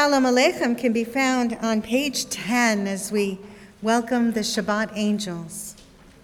Shalom Aleichem can be found on page 10 as we welcome the Shabbat angels.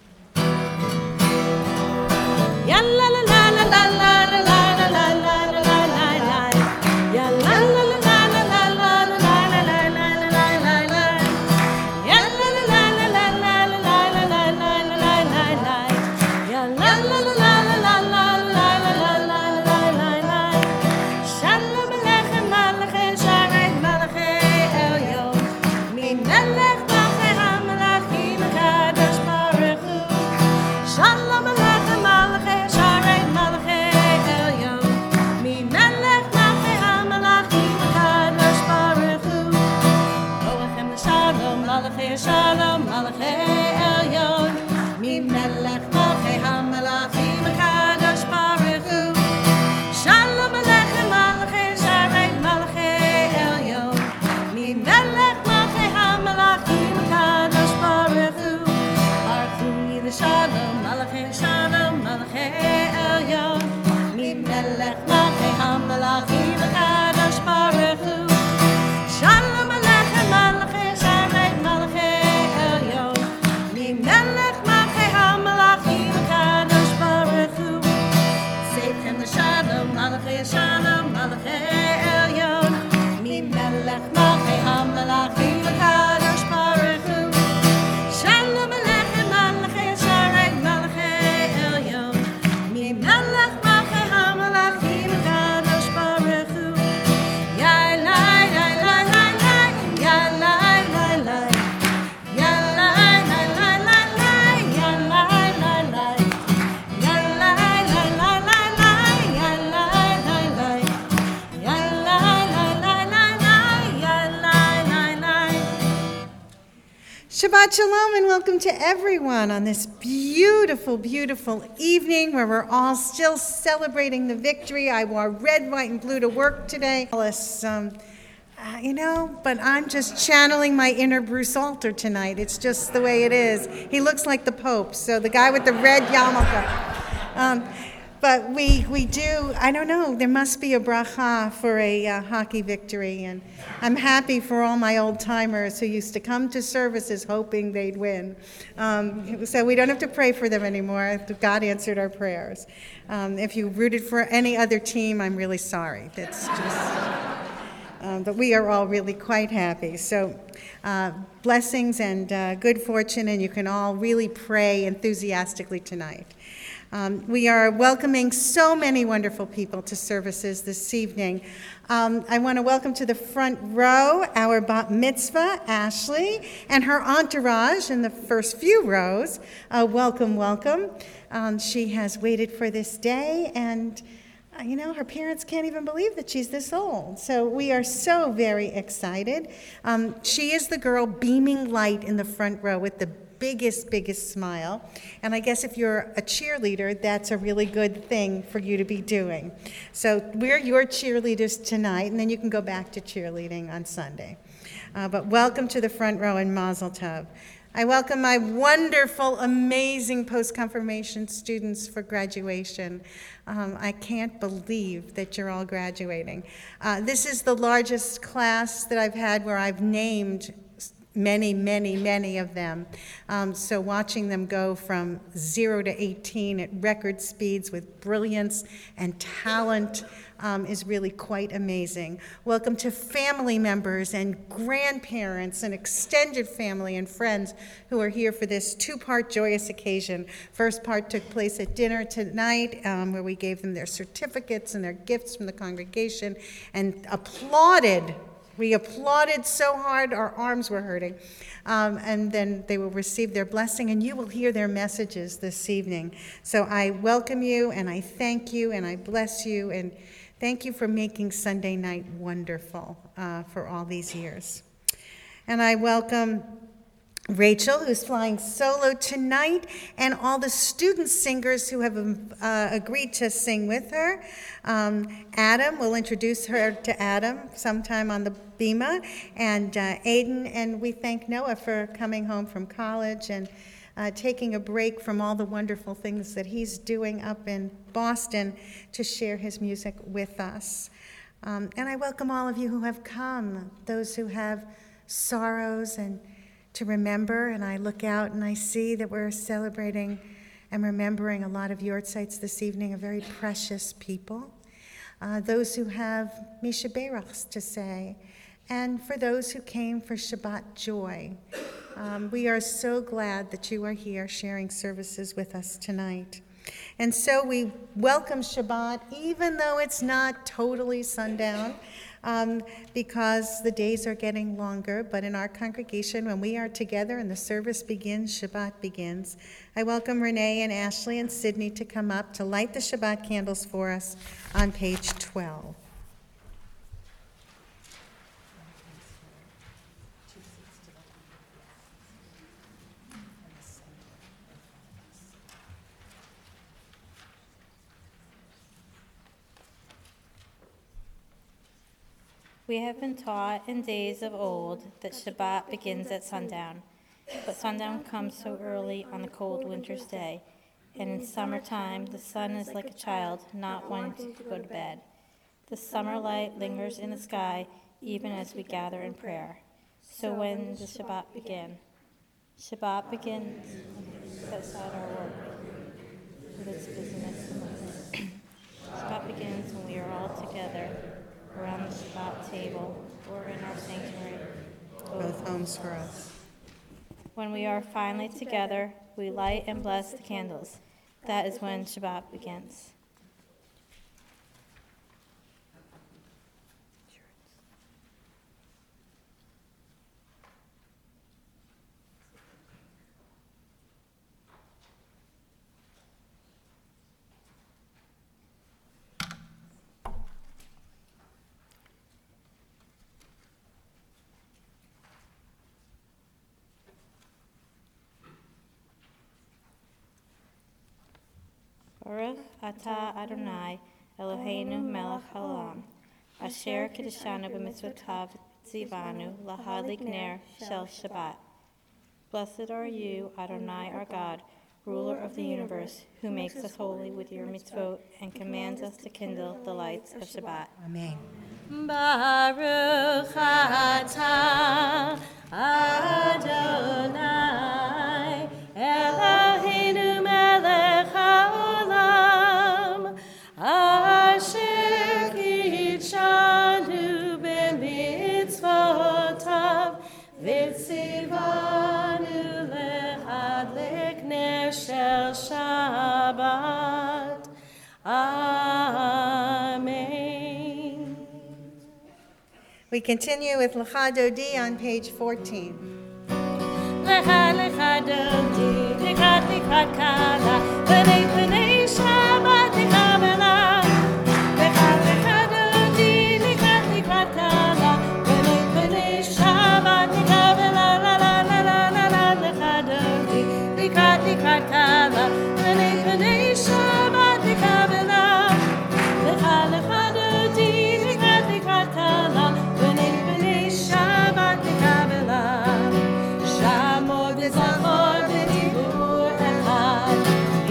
Shalom Malachei Elyon, Mimelech Malchei HaMelachim HaKadosh Baruch Hu. Shalom Aleichem Malachei Sharei Malachei Elyon, Mimelech Malchei HaMelachim HaKadosh Baruch Hu. Baruch Hu Yidei Shalom Malachei Shalom Malachei Elyon, Mimelech Malchei HaMelachim HaKadosh Baruch Hu. Shalom Aleichem Malachei Sharei Malachei Elyon, Mimelech Malchei HaMelachim HaKadosh Baruch Hu. Seichem l'Shalom Malachei Shalom Malachei Elyon, Mimelech Malchei HaMelachim HaKadosh Baruch Hu. Shalom Aleichem Malachei Sharei Malachei Elyon, Mimelech Malchei HaMelachim HaKadosh Baruch Hu. Yai lai lai lai lai lai, yai lai lai lai, yai lai lai lai lai lai, yai lai lai lai, yai lai lai lai lai lai, yai lai lai lai, yai lai lai lai lai lai, yai lai lai lai. Shabbat Shalom and welcome to everyone on this beautiful, beautiful evening where we're all still celebrating the victory. I wore red, white, and blue to work today. But I'm just channeling my inner Bruce Alter tonight. It's just the way it is. He looks like the Pope, so the guy with the red yarmulke. But we do, I don't know, there must be a bracha for a hockey victory, and I'm happy for all my old-timers who used to come to services hoping they'd win. So we don't have to pray for them anymore. God answered our prayers. If you rooted for any other team, I'm really sorry. That's just... but we are all really quite happy. So blessings and good fortune, and you can all really pray enthusiastically tonight. We are welcoming so many wonderful people to services this evening. I want to welcome to the front row our bat mitzvah, Ashley, and her entourage in the first few rows. Welcome, welcome. She has waited for this day, and her parents can't even believe that she's this old. So we are so very excited. She is the girl beaming light in the front row with the biggest smile. And I guess if you're a cheerleader, that's a really good thing for you to be doing. So we're your cheerleaders tonight, and then you can go back to cheerleading on Sunday. But welcome to the front row and Mazel Tov. I welcome my wonderful, amazing post-confirmation students for graduation. I can't believe that you're all graduating. This is the largest class that I've had where I've named many of them. So watching them go from 0 to 18 at record speeds with brilliance and talent is really quite amazing. Welcome to family members and grandparents and extended family and friends who are here for this two-part joyous occasion. First part took place at dinner tonight, where we gave them their certificates and their gifts from the congregation and applauded. We applauded so hard, our arms were hurting. And then they will receive their blessing, and you will hear their messages this evening. So I welcome you, and I thank you, and I bless you, and thank you for making Sunday night wonderful for all these years. And I welcome Rachel, who's flying solo tonight, and all the student singers who have agreed to sing with her. Adam, we'll introduce her to Adam sometime on the Bima, and Aiden, and we thank Noah for coming home from college and taking a break from all the wonderful things that he's doing up in Boston to share his music with us. And I welcome all of you who have come, those who have sorrows and to remember. And I look out and I see that we're celebrating and remembering a lot of Yortzites this evening, a very precious people. Those who have Misha Berachs to say, and for those who came for Shabbat joy. We are so glad that you are here sharing services with us tonight. And so we welcome Shabbat, even though it's not totally sundown, because the days are getting longer. But in our congregation, when we are together and the service begins, Shabbat begins. I welcome Renee and Ashley and Sydney to come up to light the Shabbat candles for us on page 12. We have been taught in days of old that Shabbat begins at sundown, but sundown comes so early on the cold winter's day, and in summertime the sun is like a child not wanting to go to bed. The summer light lingers in the sky even as we gather in prayer. So when does Shabbat begin? Shabbat begins when we set aside our work with its busyness and life. Shabbat begins when we are all together around the Shabbat table or in our sanctuary. Both homes for us. When we are finally together, we light and bless the candles. That is when Shabbat begins. Baruch atah Adonai Eloheinu melech haolam, asher kiddushanu b'mitzvotav tzivanu lahadlik ner shel Shabbat. Blessed are you, Adonai our God, ruler of the universe, who makes us holy with your mitzvot and commands us to kindle the lights of Shabbat. Amen. Baruch atah Adonai Eloheinu melech haolam asher kitshanu b'mitzvotav v'tzivanu lehadlik ner shel Shabbat. Amen. We continue with Lecha Dodi on page 14. Lecha lecha dodi, likrat likrat kala, b'nei b'nei Shabbat likabela. Lecha lecha dodi, likrat likrat kala, b'nei b'nei Shabbat likabela. La la la la la la. Lecha dodi, likrat likrat kala, b'nei b'nei Shabbat likabela. Lecha lecha dodi, likrat likrat kala, b'nei b'nei Shabbat likabela. Shamor v'zachor v'dibur echad,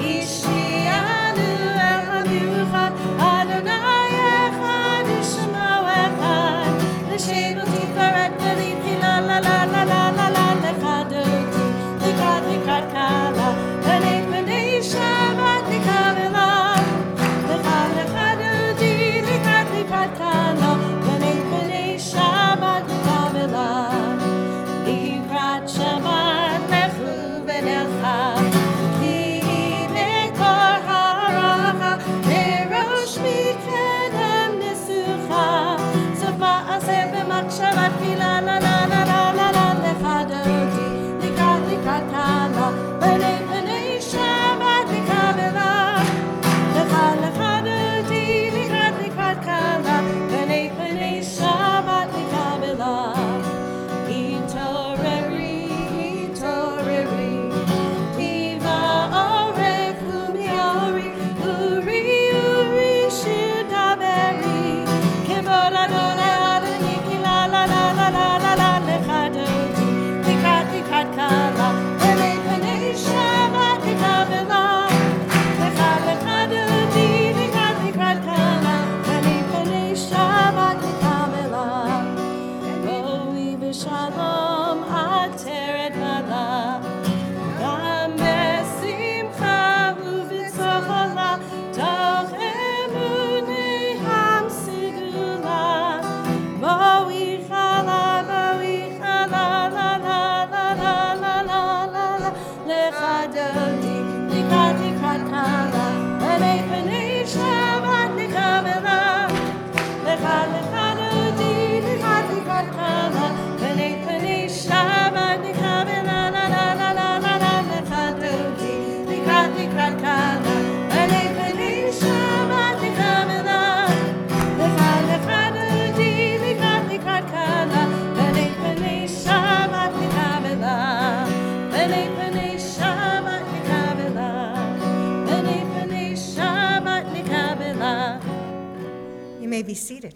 be seated.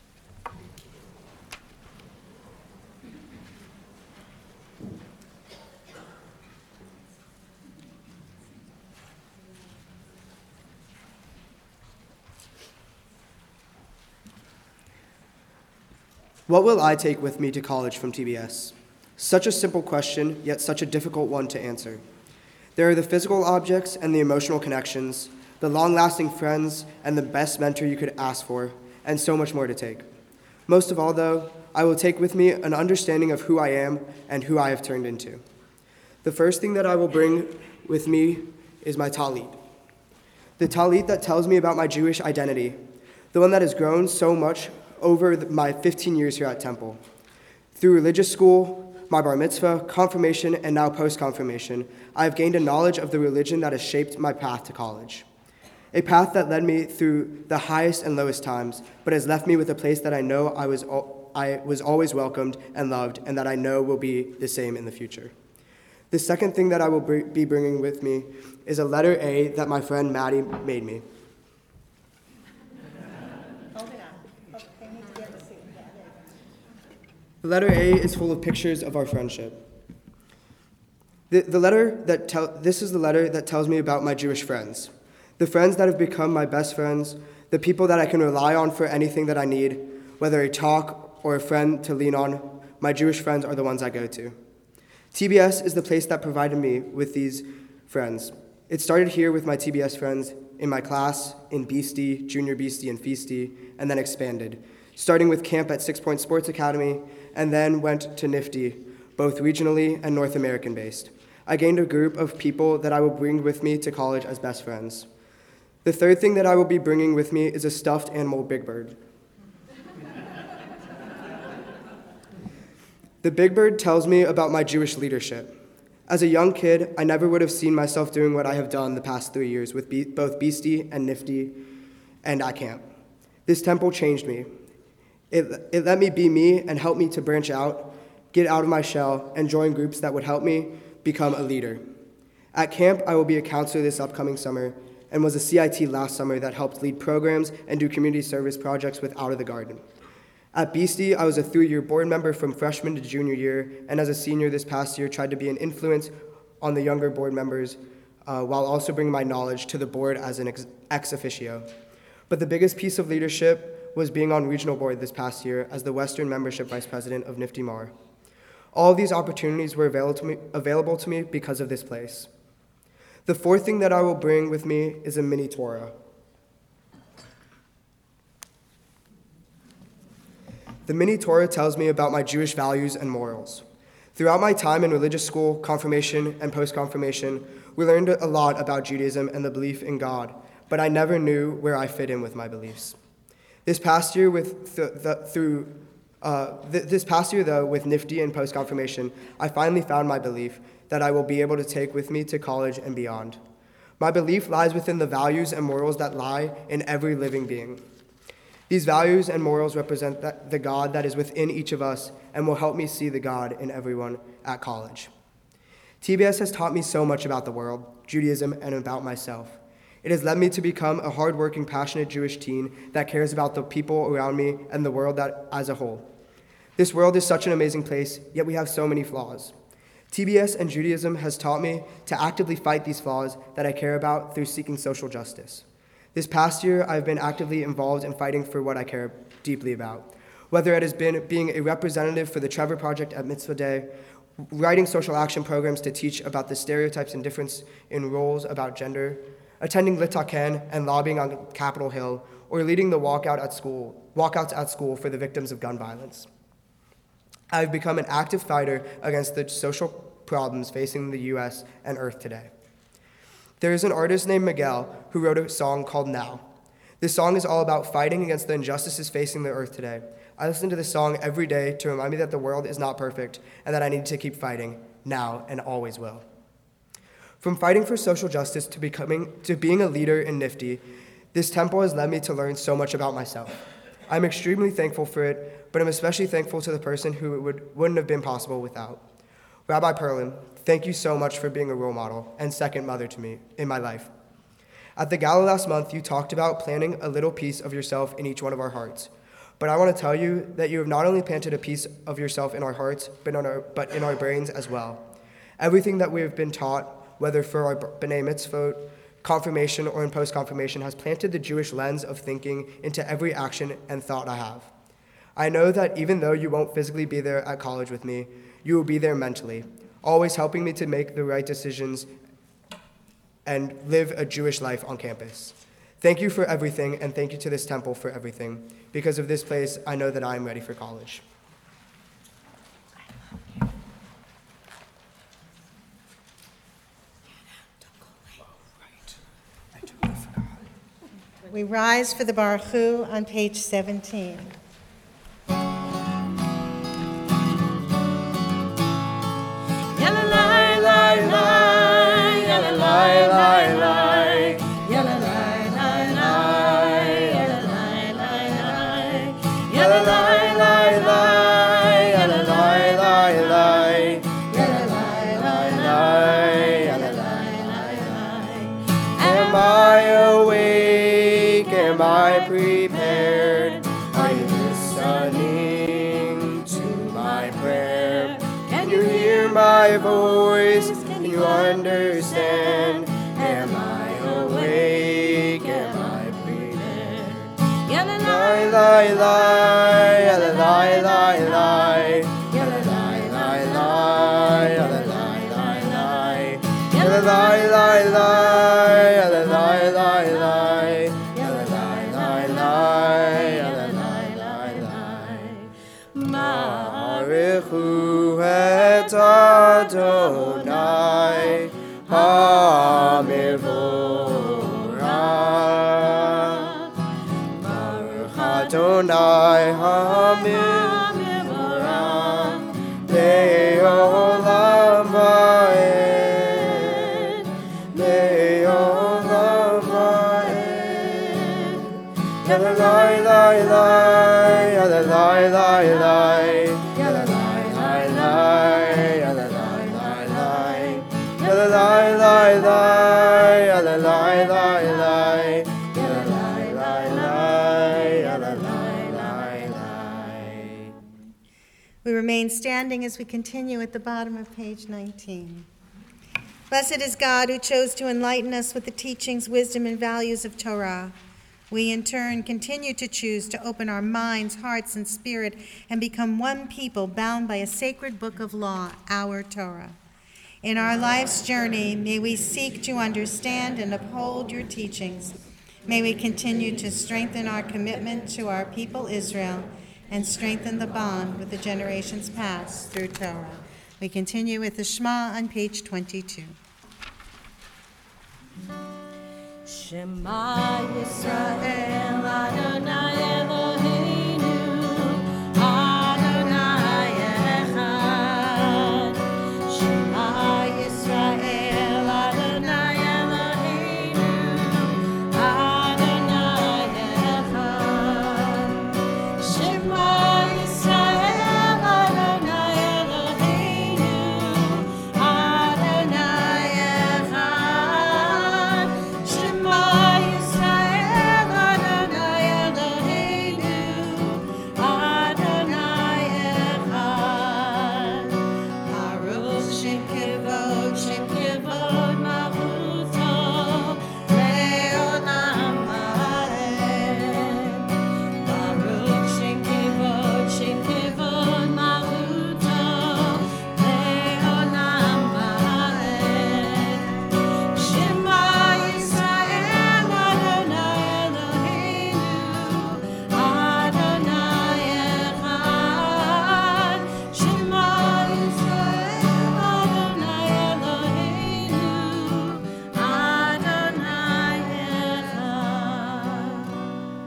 What will I take with me to college from TBS? Such a simple question, yet such a difficult one to answer. There are the physical objects and the emotional connections, the long-lasting friends and the best mentor you could ask for, and so much more to take. Most of all, though, I will take with me an understanding of who I am and who I have turned into. The first thing that I will bring with me is my talit. The talit that tells me about my Jewish identity, the one that has grown so much over my 15 years here at Temple. Through religious school, my bar mitzvah, confirmation, and now post-confirmation, I have gained a knowledge of the religion that has shaped my path to college. A path that led me through the highest and lowest times, but has left me with a place that I know I was always welcomed and loved, and that I know will be the same in the future. The second thing that I will be bringing with me is a letter A that my friend Maddie made me. The letter A is full of pictures of our friendship. This is the letter that tells me about my Jewish friends, the friends that have become my best friends, the people that I can rely on for anything that I need, whether a talk or a friend to lean on. My Jewish friends are the ones I go to. TBS is the place that provided me with these friends. It started here with my TBS friends in my class, in Beastie, Junior Beastie, and Feastie, and then expanded, starting with camp at 6 Point Sports Academy, and then went to Nifty, both regionally and North American based. I gained a group of people that I will bring with me to college as best friends. The third thing that I will be bringing with me is a stuffed animal Big Bird. The Big Bird tells me about my Jewish leadership. As a young kid, I never would have seen myself doing what I have done the past 3 years with both Beastie and Nifty and at camp. This temple changed me. It let me be me and helped me to branch out, get out of my shell, and join groups that would help me become a leader. At camp, I will be a counselor this upcoming summer and was a CIT last summer that helped lead programs and do community service projects with Out of the Garden. At Beastie, I was a 3-year board member from freshman to junior year, and as a senior this past year, tried to be an influence on the younger board members while also bringing my knowledge to the board as an ex officio. But the biggest piece of leadership was being on regional board this past year as the Western Membership Vice President of Nifty Mar. All of these opportunities were available to me because of this place. The fourth thing that I will bring with me is a mini Torah. The mini Torah tells me about my Jewish values and morals. Throughout my time in religious school, confirmation, and post-confirmation, we learned a lot about Judaism and the belief in God, but I never knew where I fit in with my beliefs. This past year, with Nifty and post-confirmation, I finally found my belief that I will be able to take with me to college and beyond. My belief lies within the values and morals that lie in every living being. These values and morals represent the God that is within each of us and will help me see the God in everyone at college. TBS has taught me so much about the world, Judaism, and about myself. It has led me to become a hardworking, passionate Jewish teen that cares about the people around me and the world as a whole. This world is such an amazing place, yet we have so many flaws. TBS and Judaism has taught me to actively fight these flaws that I care about through seeking social justice. This past year, I've been actively involved in fighting for what I care deeply about, whether it has been being a representative for the Trevor Project at Mitzvah Day, writing social action programs to teach about the stereotypes and difference in roles about gender, attending Litaken and lobbying on Capitol Hill, or leading the walkouts at school for the victims of gun violence. I've become an active fighter against the social problems facing the U.S. and Earth today. There is an artist named Miguel who wrote a song called Now. This song is all about fighting against the injustices facing the Earth today. I listen to this song every day to remind me that the world is not perfect and that I need to keep fighting, now and always will. From fighting for social justice to being a leader in Nifty, this temple has led me to learn so much about myself. I'm extremely thankful for it, but I'm especially thankful to the person who it wouldn't have been possible without. Rabbi Perlin, thank you so much for being a role model and second mother to me in my life. At the gala last month, you talked about planting a little piece of yourself in each one of our hearts. But I want to tell you that you have not only planted a piece of yourself in our hearts, but in our brains as well. Everything that we have been taught, whether for our B'nai Mitzvot, confirmation, or in post-confirmation, has planted the Jewish lens of thinking into every action and thought I have. I know that even though you won't physically be there at college with me, you will be there mentally, always helping me to make the right decisions and live a Jewish life on campus. Thank you for everything, and thank you to this temple for everything. Because of this place, I know that I am ready for college. We rise for the Baruch Hu on page 17. Am I awake? Am I prepared? Are you listening to my prayer? Can you hear my voice? Can you understand? Am I awake? Am I prepared? Lie, lie, lie, lie, lie, lie, lie, lie, lie, lie, lie, lie, lie, lie, lie, lie, lie, Baruch et Adonai HaMevorach. Baruch Adonai HaMevorach Le'olam va'ed. Le'olam va'ed. Yadalai, lai, lai, yadalai, lai, lai. We remain standing as we continue at the bottom of page 19. Blessed is God who chose to enlighten us with the teachings, wisdom, and values of Torah. We in turn continue to choose to open our minds, hearts, and spirit and become one people bound by a sacred book of law, our Torah. In our life's journey, may we seek to understand and uphold your teachings. May we continue to strengthen our commitment to our people Israel and strengthen the bond with the generations past through Torah. We continue with the Shema on page 22. Shema Yisrael Adonai Eloheinu Adonai Echad. Shema Yisrael Adonai Eloheinu Adonai Echad. Shema Yisrael Adonai Eloheinu Adonai Echad. Shema Yisrael Adonai Eloheinu Adonai Echad. Baruch Shem Kevod Malchuto Le'olam va'ed. Baruch Shem Kevod Malchuto Le'olam va'ed. Shema Yisrael Adonai Eloheinu Adonai Echad. Shema Yisrael Adonai Eloheinu Adonai Echad.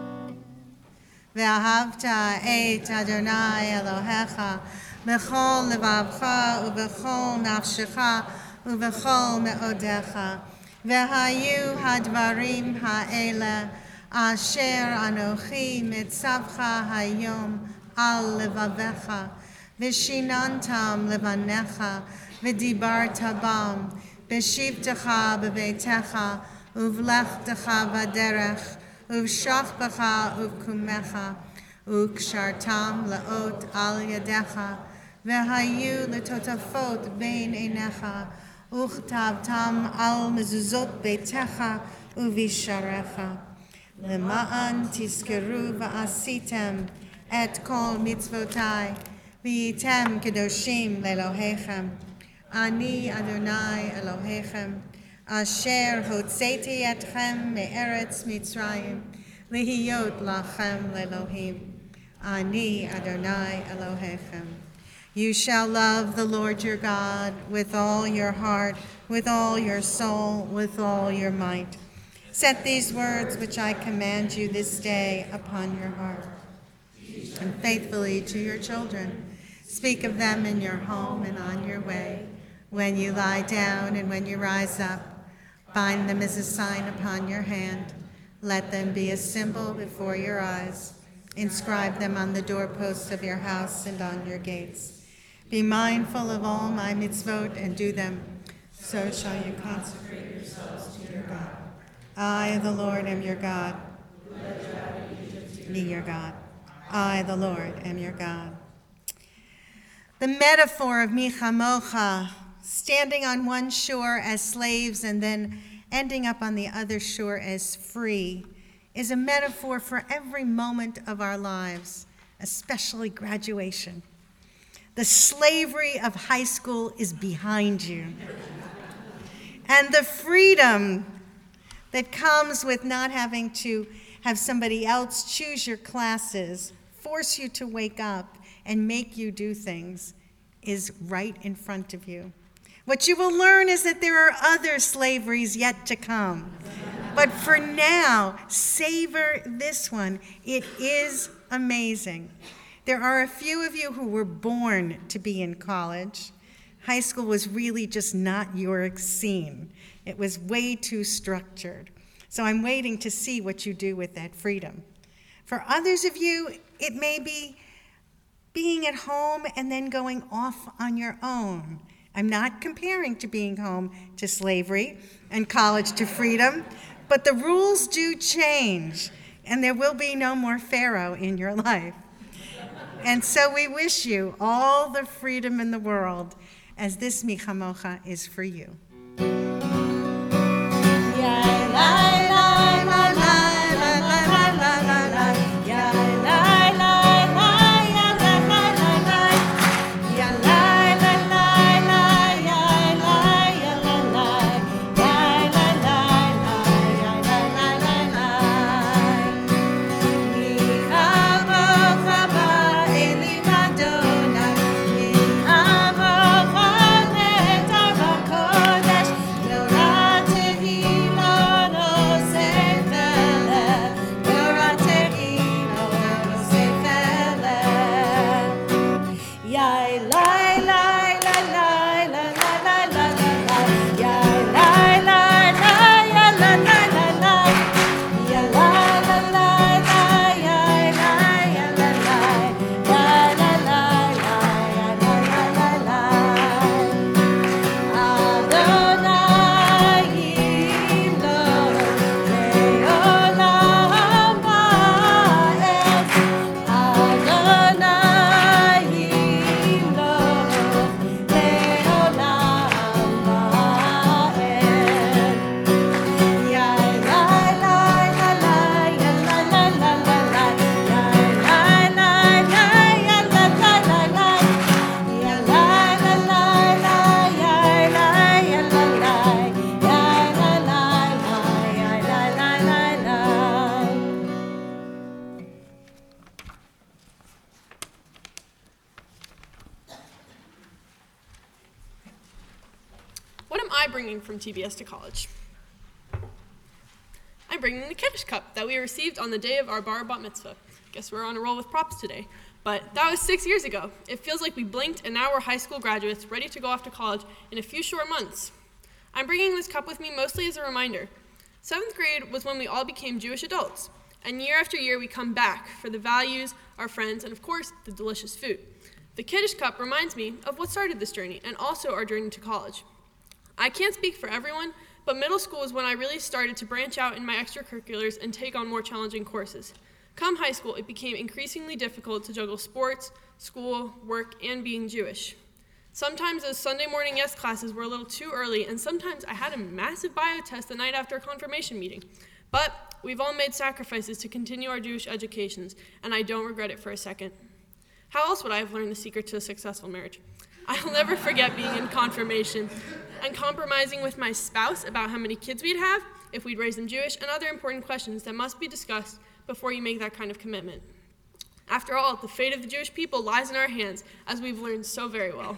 Ve'ahavta et Adonai Elohecha b'chol levavcha u'b'chol nafshecha u'b'chol me'odecha. Ve'hayu hadvarim ha'ele asher anochi mitzavcha hayom al levavecha v'shinantam levanecha v'dibarta bam b'shivtecha b'beitecha uvlechtecha v'derech, uvshachbecha uvkumecha, ukshartam laot al yadecha, v'hayu letotafot bein einecha, uchtabtam al mezuzot beitecha, uvisharecha. Lema'an tiskeru va'asitem et kol mitzvotai, v'yitem kedoshim lelohechem. Ani Adonai Elohechem, asher hotzeti etchem me'eretz Mitzrayim, lihiyot lachem lelohim. Ani Adonai Elohechem. You shall love the Lord your God with all your heart, with all your soul, with all your might. Set these words which I command you this day upon your heart, and faithfully to your children. Speak of them in your home and on your way, when you lie down and when you rise up. Bind them as a sign upon your hand. Let them be a symbol before your eyes. Inscribe them on the doorposts of your house and on your gates. Be mindful of all my mitzvot and do them. So shall you consecrate yourselves to your God. I, the Lord, am your God. Be your God. I, the Lord, am your God. The metaphor of mi chamocha, standing on one shore as slaves and then ending up on the other shore as free, is a metaphor for every moment of our lives, especially graduation. The slavery of high school is behind you. And the freedom that comes with not having to have somebody else choose your classes, force you to wake up, and make you do things is right in front of you. What you will learn is that there are other slaveries yet to come. But for now, savor this one. It is amazing. There are a few of you who were born to be in college. High school was really just not your scene. It was way too structured. So I'm waiting to see what you do with that freedom. For others of you, it may be being at home and then going off on your own. I'm not comparing to being home to slavery and college to freedom, but the rules do change, and there will be no more Pharaoh in your life. And so we wish you all the freedom in the world, as this Mi Chamocha is for you. From TBS to college. I'm bringing the Kiddush Cup that we received on the day of our bar bat mitzvah. Guess we're on a roll with props today. But that was 6 years ago. It feels like we blinked and now we're high school graduates ready to go off to college in a few short months. I'm bringing this cup with me mostly as a reminder. 7th grade was when we all became Jewish adults. And year after year we come back for the values, our friends, and of course, the delicious food. The Kiddush Cup reminds me of what started this journey and also our journey to college. I can't speak for everyone, but middle school is when I really started to branch out in my extracurriculars and take on more challenging courses. Come high school, it became increasingly difficult to juggle sports, school, work, and being Jewish. Sometimes those Sunday morning yes classes were a little too early, and sometimes I had a massive bio test the night after a confirmation meeting. But we've all made sacrifices to continue our Jewish educations, and I don't regret it for a second. How else would I have learned the secret to a successful marriage? I'll never forget being in confirmation and compromising with my spouse about how many kids we'd have, if we'd raise them Jewish, and other important questions that must be discussed before you make that kind of commitment. After all, the fate of the Jewish people lies in our hands, as we've learned so very well.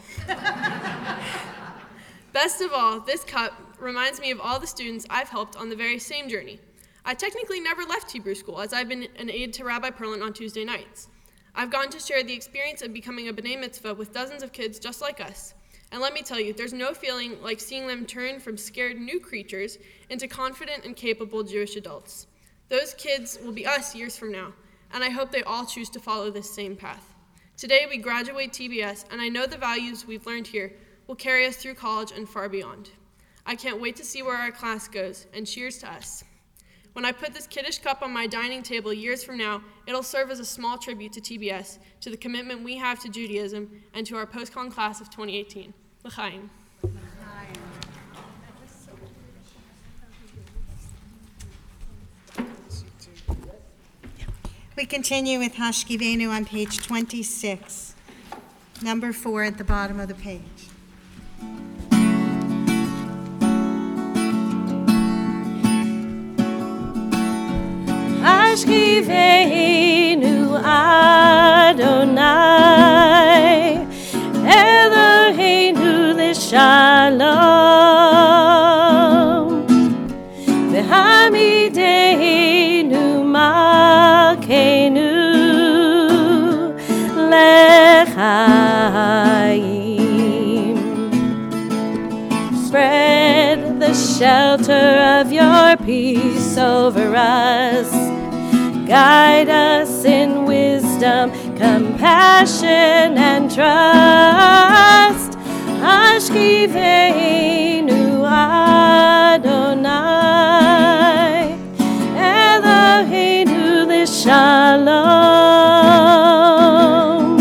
Best of all, this cup reminds me of all the students I've helped on the very same journey. I technically never left Hebrew school, as I've been an aide to Rabbi Perlin on Tuesday nights. I've gotten to share the experience of becoming a B'nai Mitzvah with dozens of kids just like us. And let me tell you, there's no feeling like seeing them turn from scared new creatures into confident and capable Jewish adults. Those kids will be us years from now, and I hope they all choose to follow this same path. Today we graduate TBS, and I know the values we've learned here will carry us through college and far beyond. I can't wait to see where our class goes, and cheers to us. When I put this Kiddush cup on my dining table years from now, it'll serve as a small tribute to TBS, to the commitment we have to Judaism, and to our post-con class of 2018. L'chaim. We continue with Hashkivenu on page 26, number 4 at the bottom of the page. Hashkivenu Adonai Eloheinu l'shalom V'hamideinu malkeinu l'chaim. Spread the shelter of your peace over us. Guide us in wisdom, compassion, and trust. Hashkivenu Adonai Eloheinu l'shalom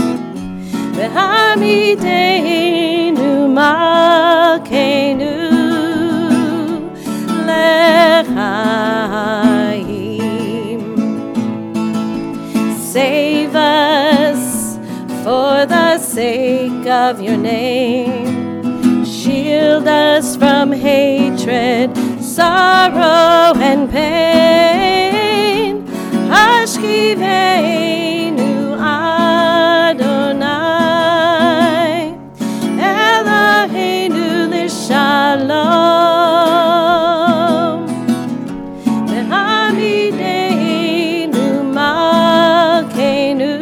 V'hamideinu malkeinu l'chaim. Save us for the sake of your name. Shield us from hatred, sorrow, and pain. Hashkivenu Adonai Eloheinu l'shalom V'hamideinu malkeinu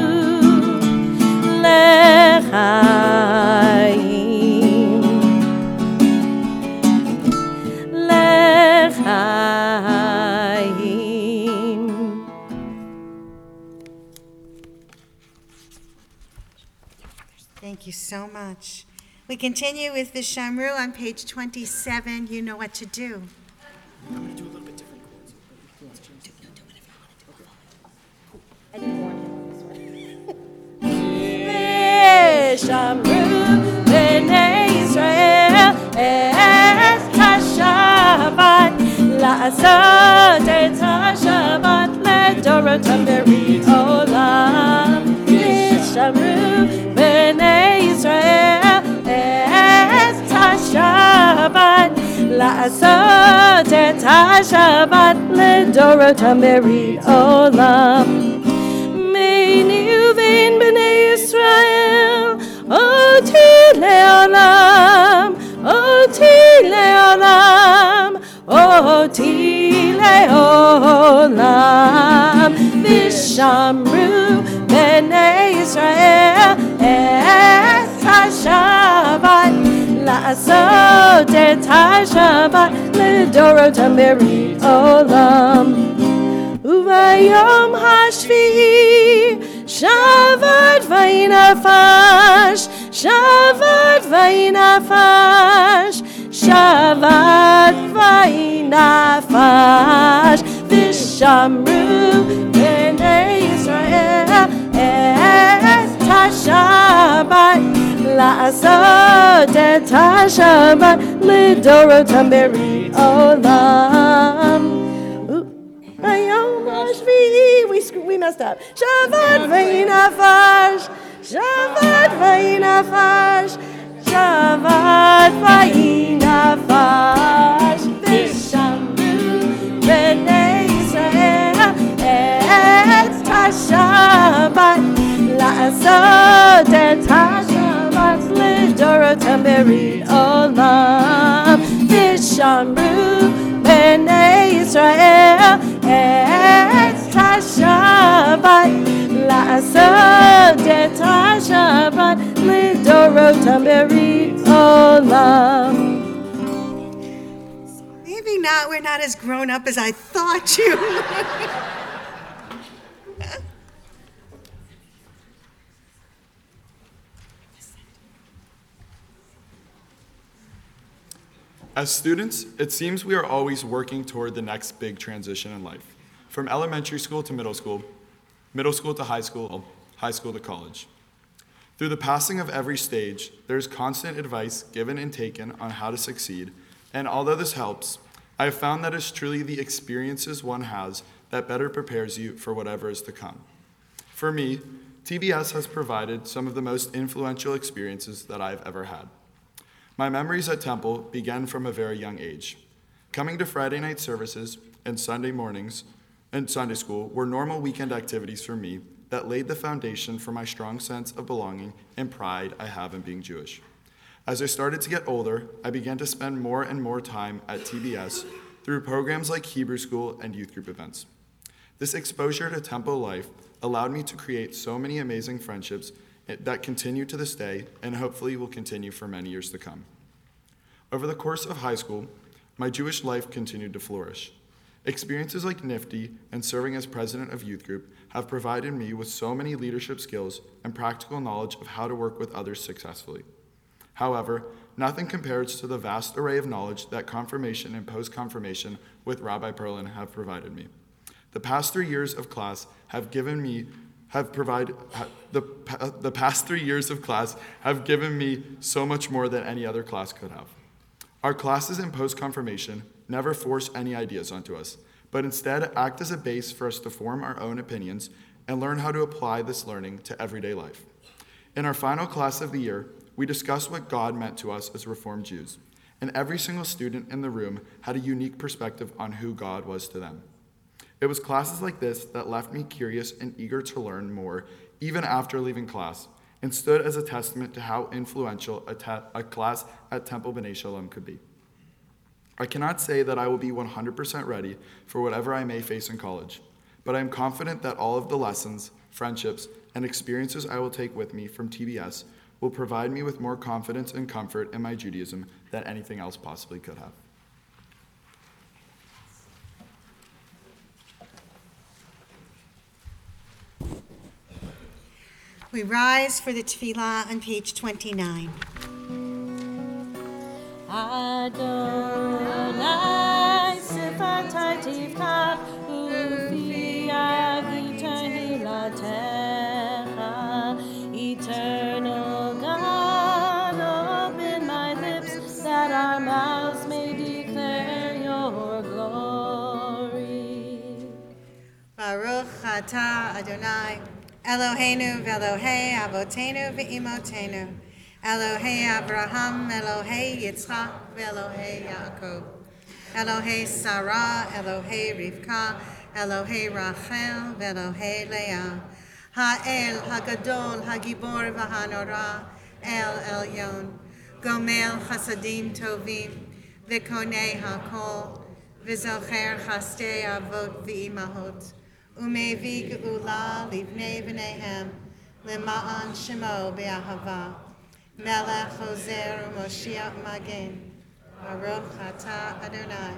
l'chaim. L'chaim. Thank you so much. We continue with the Shamru on page 27. You know what to do. Shamru b'nei Yisrael et HaShabbat la'asot et HaShabbat ledorotam b'rit olam. Shamru b'nei Yisrael et HaShabbat la'asot et HaShabbat ledorotam b'rit olam. Meini uvein b'nei Yisrael Oti le'olam, Oti le'olam, Oti le'olam. V'shamru b'nei Yisrael et HaShabbat la'asot et HaShabbat ledorotam b'rit olam. Uvayom hashvi'i Shabbat vayinafash, Shabbat vayinafash, Vishamru Bnei Yisrael et HaShabbat La'asot et HaShabbat Lidorotam Beri Olam. Hayom HaShvi'i, we messed up. Shabbat v'yinafash, Shabbat v'yinafash, Shabbat v'yinafash. Vishamru Bnei Yisrael et HaShabbat La'asot et HaShabbat Lidorotam Beri Olam. Vishamru Bnei Yisrael et HaShabbat La'asot et HaShabbat Lidorotam Beri Olam. Maybe not. We're not as grown up as I thought you. As students, it seems we are always working toward the next big transition in life. From elementary school to middle school to high school to college. Through the passing of every stage, there's constant advice given and taken on how to succeed, and although this helps, I have found that it's truly the experiences one has that better prepares you for whatever is to come. For me, TBS has provided some of the most influential experiences that I've ever had. My memories at Temple began from a very young age. Coming to Friday night services and Sunday mornings and Sunday school were normal weekend activities for me that laid the foundation for my strong sense of belonging and pride I have in being Jewish. As I started to get older, I began to spend more and more time at TBS through programs like Hebrew School and youth group events. This exposure to Temple life allowed me to create so many amazing friendships that continue to this day and hopefully will continue for many years to come. Over the course of high school, my Jewish life continued to flourish. Experiences like NIFTY and serving as president of youth group have provided me with so many leadership skills and practical knowledge of how to work with others successfully. However, nothing compares to the vast array of knowledge that confirmation and post-confirmation with Rabbi Perlin have provided me. The past 3 years of class have given me so much more than any other class could have. Our classes in post-confirmation never force any ideas onto us, but instead act as a base for us to form our own opinions and learn how to apply this learning to everyday life. In our final class of the year, we discussed what God meant to us as Reformed Jews, and every single student in the room had a unique perspective on who God was to them. It was classes like this that left me curious and eager to learn more, even after leaving class, and stood as a testament to how influential a class at Temple B'nai Shalom could be. I cannot say that I will be 100% ready for whatever I may face in college, but I am confident that all of the lessons, friendships, and experiences I will take with me from TBS will provide me with more confidence and comfort in my Judaism than anything else possibly could have. We rise for the tefillah on page 29. Adonai sifatai tifkach ufi tehillah eternal God, open my lips that our mouths may declare your glory. Baruch atah Adonai Eloheinu v'Elohei Avotenu v'Imotenu Elohei Abraham, Elohei Yitzchak, Elohei Yaakov, Elohei Sarah, Elohei Rivka, Elohei Rachel, Elohei Leah, Ha'el, Hagadol, Hagibor v'Hanora, El Elyon, Gomel Chasadim Tovim, V'Konei HaKol, V'Zocher Chastei Avot v'Imahot, Umevi Geula Livnei V'neihem, Lema'an Shemo Be'ahava, Melech Hoser Moshiach Magen, Baruch atah Adonai.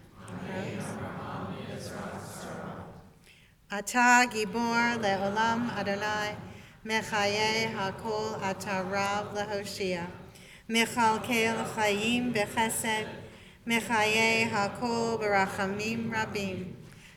Atah Gibor Le'olam Adonai, Mechaye Hakol Atah Rav Lehoshia, Mechalkel Chayim Bechesed, Mechaye Hakol Berachamim Rabim,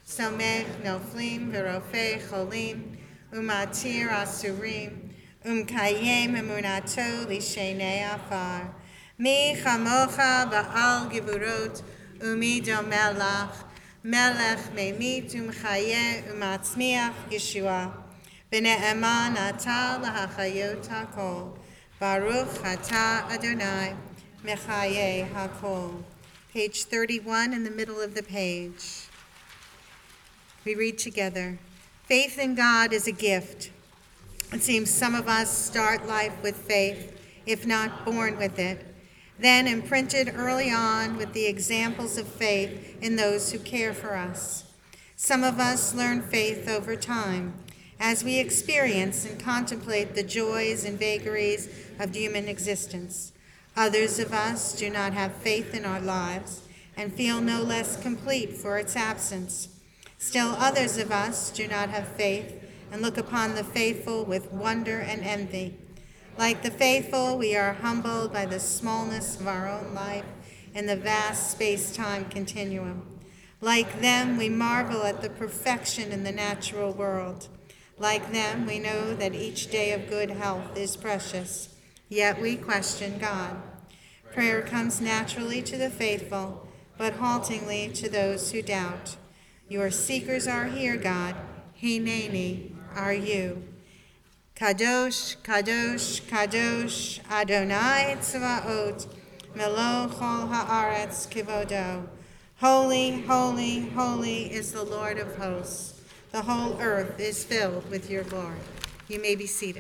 Somech noflim v'rofei cholim, umatir asurim, umkayem emunato lishenei afar. Mi chamocha ba'al gevurot, umi domelach, melech memit umchaye umatzmiach Yeshua. B'ne'eman ata lahachayot hakol, Baruch ata Adonai, mechaye hakol. Page 31 in the middle of the page. We read together. Faith in God is a gift. It seems some of us start life with faith, if not born with it, then imprinted early on with the examples of faith in those who care for us. Some of us learn faith over time as we experience and contemplate the joys and vagaries of human existence. Others of us do not have faith in our lives and feel no less complete for its absence. Still others of us do not have faith and look upon the faithful with wonder and envy. Like the faithful, we are humbled by the smallness of our own life in the vast space-time continuum. Like them, we marvel at the perfection in the natural world. Like them, we know that each day of good health is precious, yet we question God. Prayer comes naturally to the faithful, but haltingly to those who doubt. Your seekers are here, God. Hineni are you. Kadosh, Kadosh, Kadosh, Adonai Tzvaot, Melo Chol Haaretz Kivodo. Holy, holy, holy is the Lord of hosts. The whole earth is filled with your glory. You may be seated.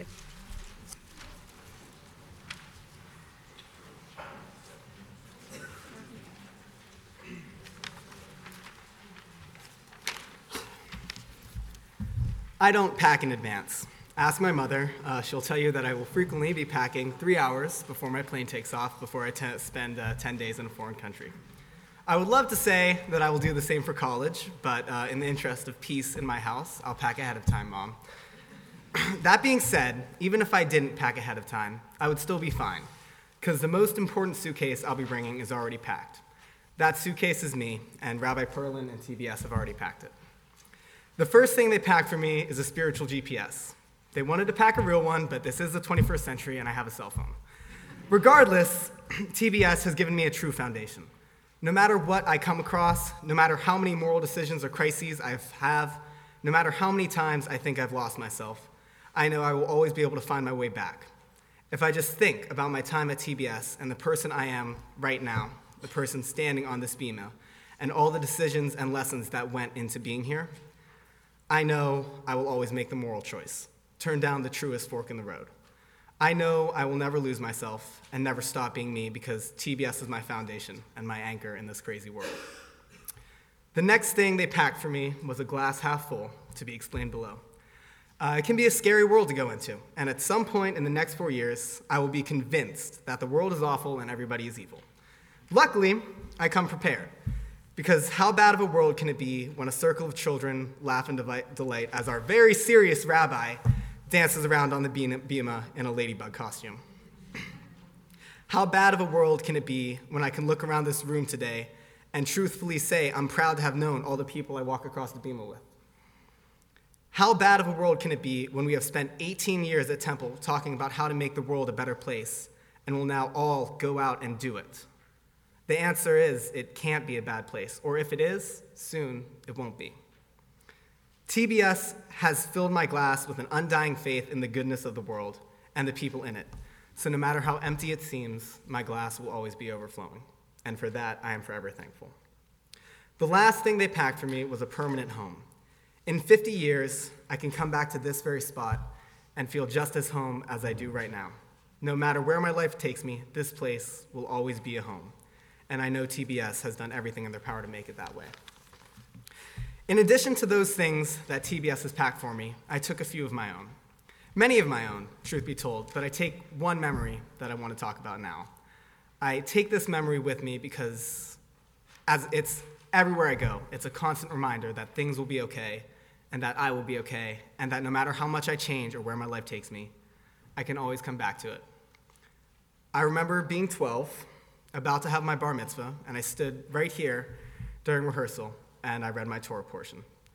I don't pack in advance. Ask my mother. She'll tell you that I will frequently be packing 3 hours before my plane takes off before I spend 10 days in a foreign country. I would love to say that I will do the same for college, but in the interest of peace in my house, I'll pack ahead of time, Mom. That being said, even if I didn't pack ahead of time, I would still be fine, because the most important suitcase I'll be bringing is already packed. That suitcase is me, and Rabbi Perlin and TBS have already packed it. The first thing they packed for me is a spiritual GPS. They wanted to pack a real one, but this is the 21st century and I have a cell phone. Regardless, TBS has given me a true foundation. No matter what I come across, no matter how many moral decisions or crises I have, no matter how many times I think I've lost myself, I know I will always be able to find my way back. If I just think about my time at TBS and the person I am right now, the person standing on this bima, and all the decisions and lessons that went into being here, I know I will always make the moral choice, turn down the truest fork in the road. I know I will never lose myself and never stop being me because TBS is my foundation and my anchor in this crazy world. The next thing they packed for me was a glass half full, to be explained below. It can be a scary world to go into, and at some point in the next 4 years, I will be convinced that the world is awful and everybody is evil. Luckily, I come prepared. Because how bad of a world can it be when a circle of children laugh and delight as our very serious rabbi dances around on the bima in a ladybug costume? How bad of a world can it be when I can look around this room today and truthfully say I'm proud to have known all the people I walk across the bima with? How bad of a world can it be when we have spent 18 years at Temple talking about how to make the world a better place and will now all go out and do it? The answer is it can't be a bad place, or if it is, soon it won't be. TBS has filled my glass with an undying faith in the goodness of the world and the people in it. So no matter how empty it seems, my glass will always be overflowing. And for that, I am forever thankful. The last thing they packed for me was a permanent home. In 50 years, I can come back to this very spot and feel just as home as I do right now. No matter where my life takes me, this place will always be a home. And I know TBS has done everything in their power to make it that way. In addition to those things that TBS has packed for me, I took a few of my own. Many of my own, truth be told, but I take one memory that I want to talk about now. I take this memory with me because as it's everywhere I go, it's a constant reminder that things will be okay, and that I will be okay, and that no matter how much I change or where my life takes me, I can always come back to it. I remember being 12, about to have my bar mitzvah, and I stood right here during rehearsal, and I read my Torah portion.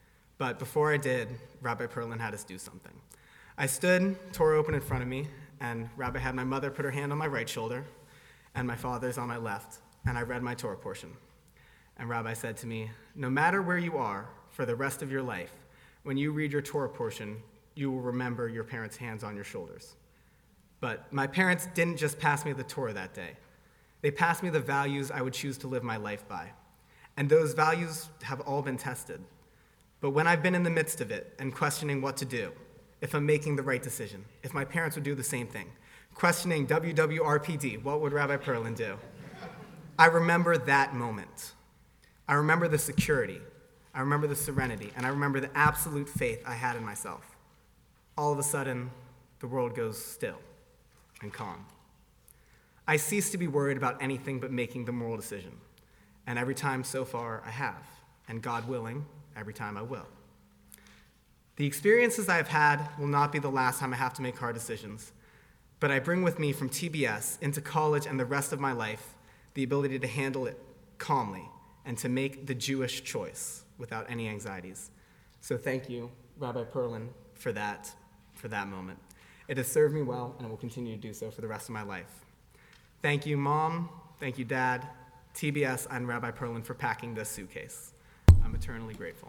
But before I did, Rabbi Perlin had us do something. I stood, Torah open in front of me, and Rabbi had my mother put her hand on my right shoulder and my father's on my left, and I read my Torah portion. And Rabbi said to me, no matter where you are for the rest of your life, when you read your Torah portion, you will remember your parents' hands on your shoulders. But my parents didn't just pass me the Torah that day. They passed me the values I would choose to live my life by. And those values have all been tested. But when I've been in the midst of it and questioning what to do, if I'm making the right decision, if my parents would do the same thing, questioning WWRPD, what would Rabbi Perlin do? I remember that moment. I remember the security. I remember the serenity. And I remember the absolute faith I had in myself. All of a sudden, the world goes still and calm. I cease to be worried about anything but making the moral decision. And every time so far, I have. And God willing, every time I will. The experiences I have had will not be the last time I have to make hard decisions, but I bring with me from TBS into college and the rest of my life the ability to handle it calmly and to make the Jewish choice without any anxieties. So thank you, Rabbi Perlin, for that moment. It has served me well, and it will continue to do so for the rest of my life. Thank you, Mom. Thank you, Dad, TBS, and Rabbi Perlin for packing this suitcase. I'm eternally grateful.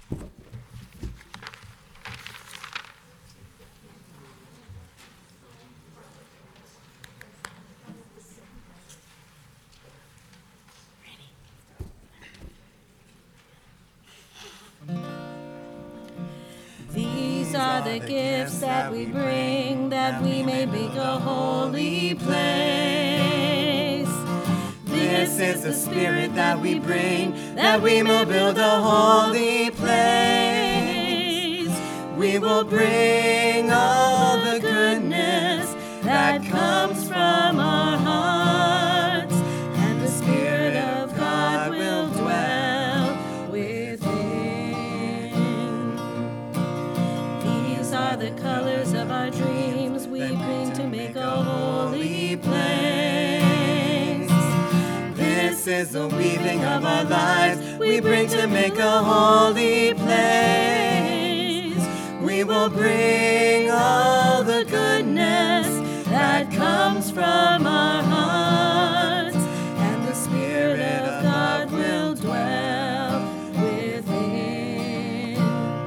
These are the gifts that we bring, that we may make a holy place. This is the spirit that we bring, that we may build a holy place. We will bring all the goodness that comes from our hearts, and the Spirit of God will dwell within. These are the colors of our dreams we bring to make a holy place. This is the weaving of our lives we bring to make a holy place. We will bring all the goodness that comes from our hearts, and the Spirit of God will dwell within.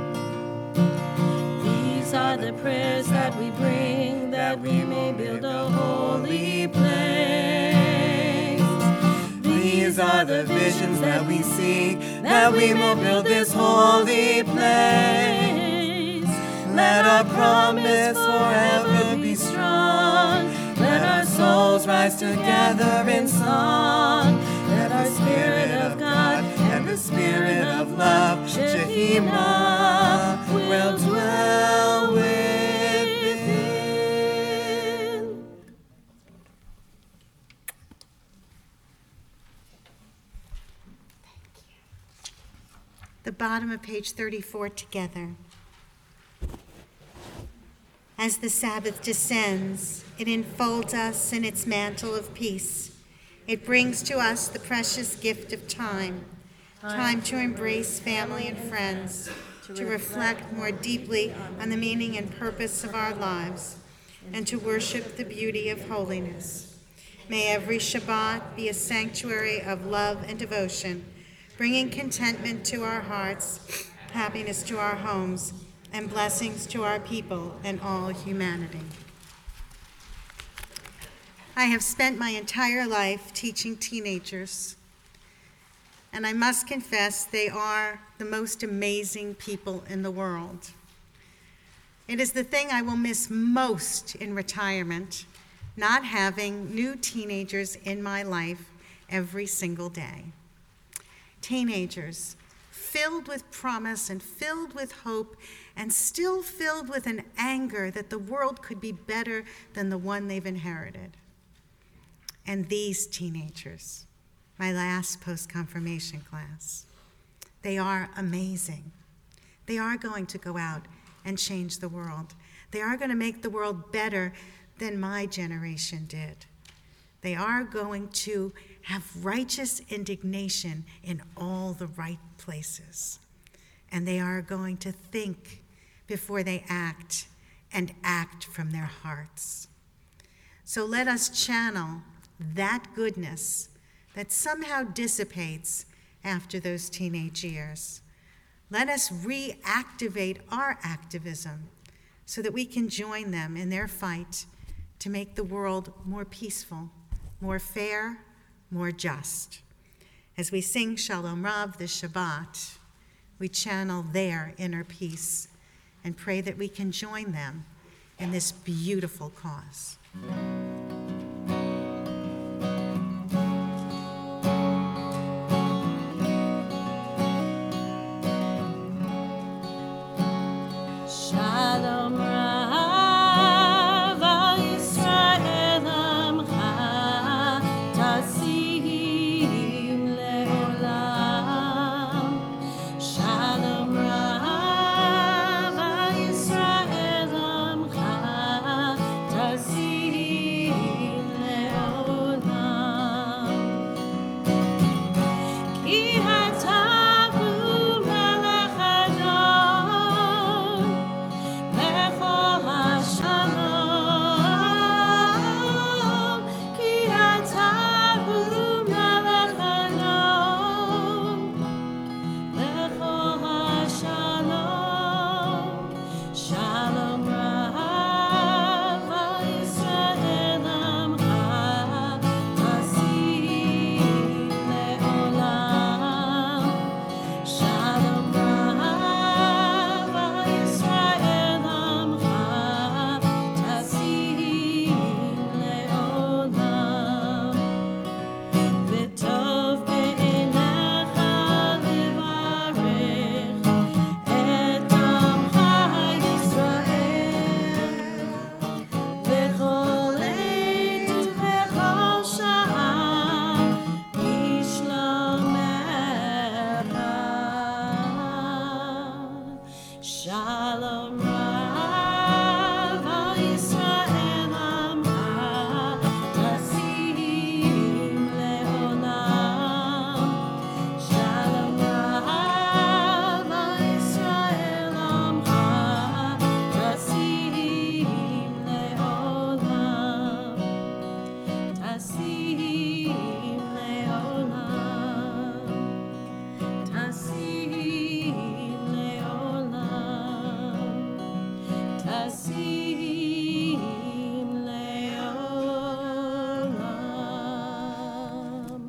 These are the prayers that we bring, that we may build a holy place. These are the visions that we seek, that we may build this holy place. Let our promise forever be strong. Let our souls rise together in song. Let our Spirit of God and the Spirit of love, Shekhinah, will dwell within. The bottom of page 34 together. As the Sabbath descends, it enfolds us in its mantle of peace. It brings to us the precious gift of time to embrace family and friends, to reflect more deeply on the meaning and purpose of our lives, and to worship the beauty of holiness. May every Shabbat be a sanctuary of love and devotion, bringing contentment to our hearts, happiness to our homes, and blessings to our people and all humanity. I have spent my entire life teaching teenagers, and I must confess they are the most amazing people in the world. It is the thing I will miss most in retirement, not having new teenagers in my life every single day. Teenagers filled with promise and filled with hope and still filled with an anger that the world could be better than the one they've inherited. And these teenagers, my last post-confirmation class, they are amazing. They are going to go out and change the world. They are going to make the world better than my generation did. They are going to have righteous indignation in all the right places. and they are going to think before they act and act from their hearts. So let us channel that goodness that somehow dissipates after those teenage years. Let us reactivate our activism so that we can join them in their fight to make the world more peaceful, more fair, more just. As we sing Shalom Rav this Shabbat, we channel their inner peace and pray that we can join them in this beautiful cause. Shalom Rav al Yisrael Amcha Tasim Leolam. Shalom Rav al Yisrael Amcha Tasim Leolam. Ki hatavu melech Adon Bechol HaShalom. Ki hatavu melech Adon Bechol HaShalom. Shalom Rav al Yisrael Amcha Tasim Leolam. Shalom Rav al Yisrael Amcha Tasim Leolam. V'tov be'enecha levarech et amcha Yisrael bechol עת ובכל שעה בשלומך. Shalom Rav al Yisrael Amcha Tasim Leolam. Shalom Rav al Yisrael Amcha Tasim Leolam. Tasim Leolam. Tasim Leolam. Tasim Leolam.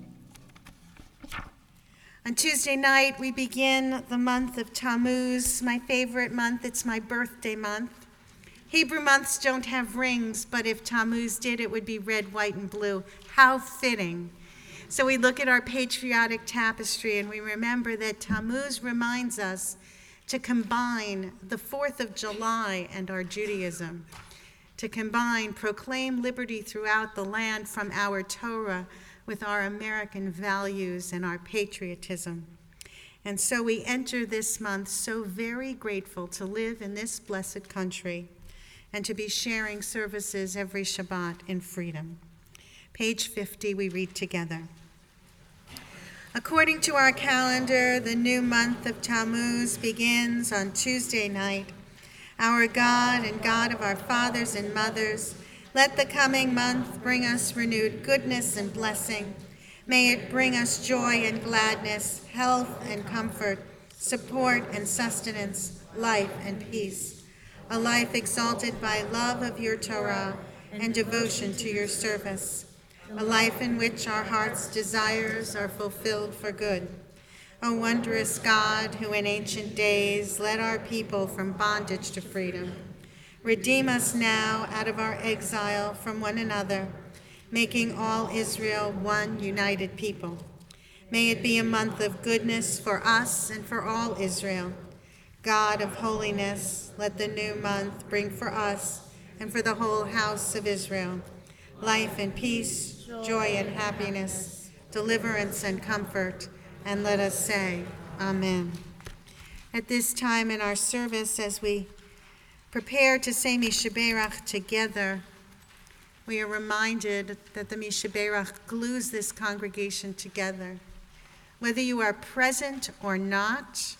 On Tuesday night, we begin the month of Tammuz, my favorite month. It's my birthday month. Hebrew months don't have rings, but if Tammuz did, it would be red, white, and blue. How fitting. So we look at our patriotic tapestry and we remember that Tammuz reminds us to combine the 4th of July and our Judaism, to proclaim liberty throughout the land from our Torah with our American values and our patriotism. And so we enter this month so very grateful to live in this blessed country and to be sharing services every Shabbat in freedom. Page 50, we read together. According to our calendar, the new month of Tammuz begins on Tuesday night. Our God and God of our fathers and mothers, let the coming month bring us renewed goodness and blessing. May it bring us joy and gladness, health and comfort, support and sustenance, life and peace. A life exalted by love of your Torah and devotion to your service. A life in which our heart's desires are fulfilled for good. O wondrous God, who in ancient days led our people from bondage to freedom, redeem us now out of our exile from one another, making all Israel one united people. May it be a month of goodness for us and for all Israel. God of holiness, let the new month bring for us and for the whole house of Israel life and peace, joy and happiness, deliverance and comfort, and let us say, Amen. At this time in our service, as we prepare to say Mishaberach together, we are reminded that the Mishaberach glues this congregation together. Whether you are present or not,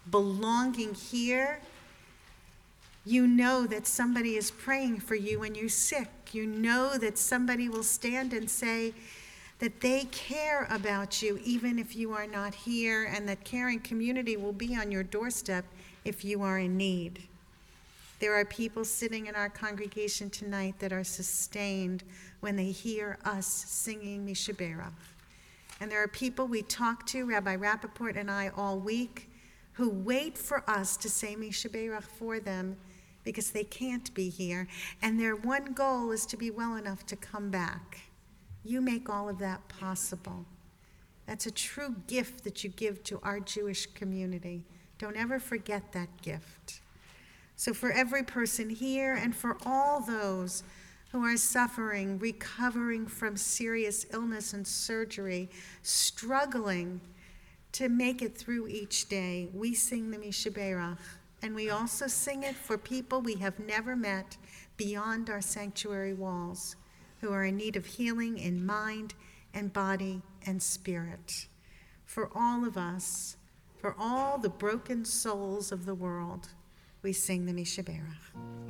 belonging here, you know that somebody is praying for you when you're sick. You know that somebody will stand and say that they care about you even if you are not here, and that caring community will be on your doorstep if you are in need. There are people sitting in our congregation tonight that are sustained when they hear us singing Mishaberach. And there are people we talk to, Rabbi Rappaport and I, all week, who wait for us to say Mishaberach for them because they can't be here. And their one goal is to be well enough to come back. You make all of that possible. That's a true gift that you give to our Jewish community. Don't ever forget that gift. So for every person here and for all those who are suffering, recovering from serious illness and surgery, struggling to make it through each day, we sing the Mishaberach. And we also sing it for people we have never met beyond our sanctuary walls, who are in need of healing in mind and body and spirit. For all of us, for all the broken souls of the world, we sing the Mishaberach.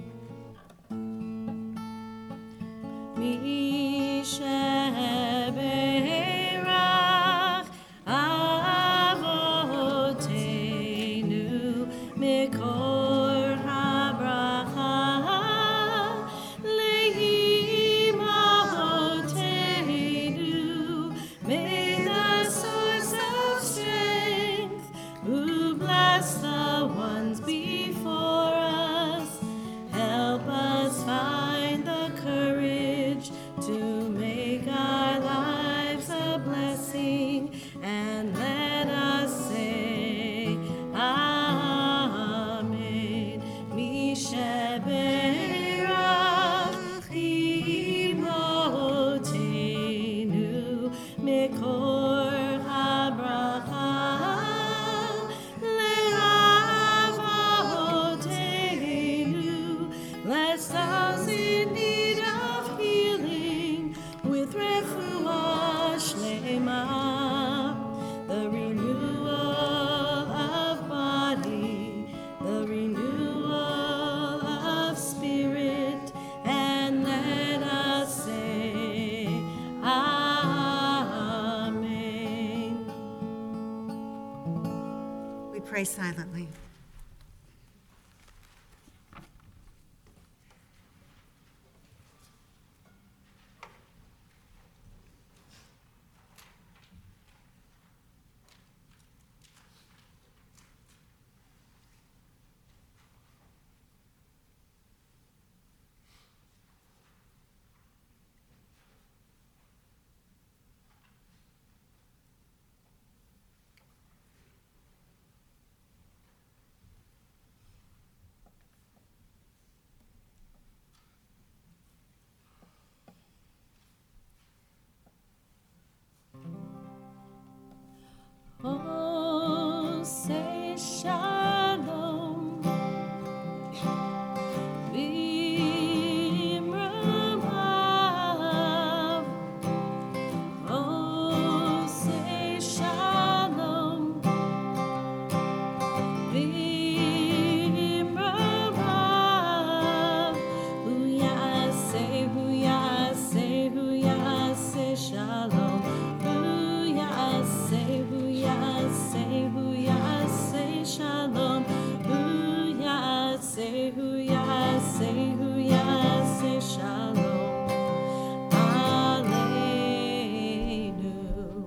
Mishaberach Avoteinu Mikor HaBracha Le'imahotenu. May the source of strength who bless the ones before us help us find the courage to make our lives a blessing, and let us say Amen. Mishaberach Imotenu Mikor HaBracha Le'avotenu. Bless those in need of healing with refuah shlema, the renewal of body, the renewal of spirit, and let us say Amen. We pray silently. Oh, say shalom. Bimramav. Oh, say shalom. Bimramav. Hu yaseh shalom. Hu yaseh shalom. Hu yaseh shalom. Aleinu.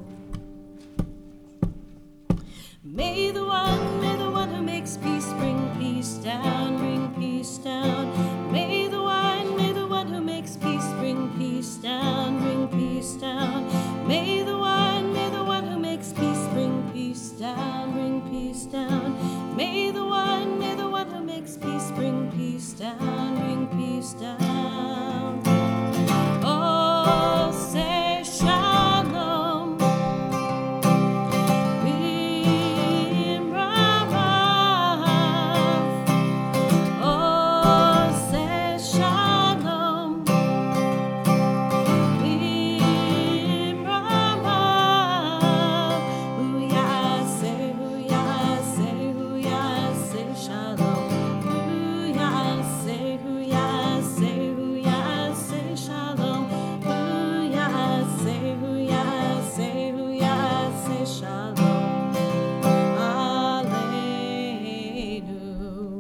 May the one who makes peace bring peace down, bring peace down. May the one who makes peace bring peace down, bring peace down. May the one who makes peace bring peace down, bring peace down. May the one who makes peace bring peace down, bring peace down. Oh, say shalom. Bimramav. Oh, say shalom. Bimramav. Hu yaseh Shalom Aleinu.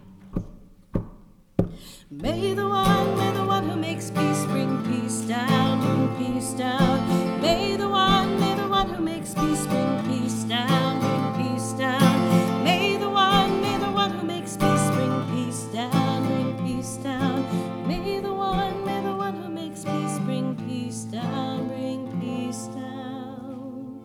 May the one who makes peace bring peace down, bring peace down. May the one who makes peace bring peace down, bring peace down. May the one who makes peace bring peace down, bring peace down. May the one who makes peace bring peace down, bring peace down.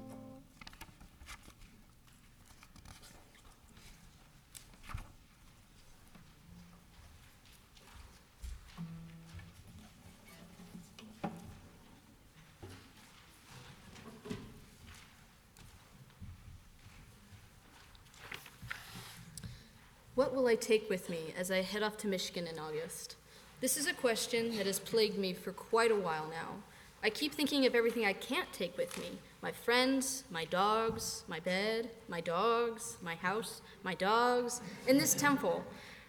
What will I take with me as I head off to Michigan in August? This is a question that has plagued me for quite a while now. I keep thinking of everything I can't take with me: my friends, my dogs, my bed, my dogs, my house, my dogs, and this temple.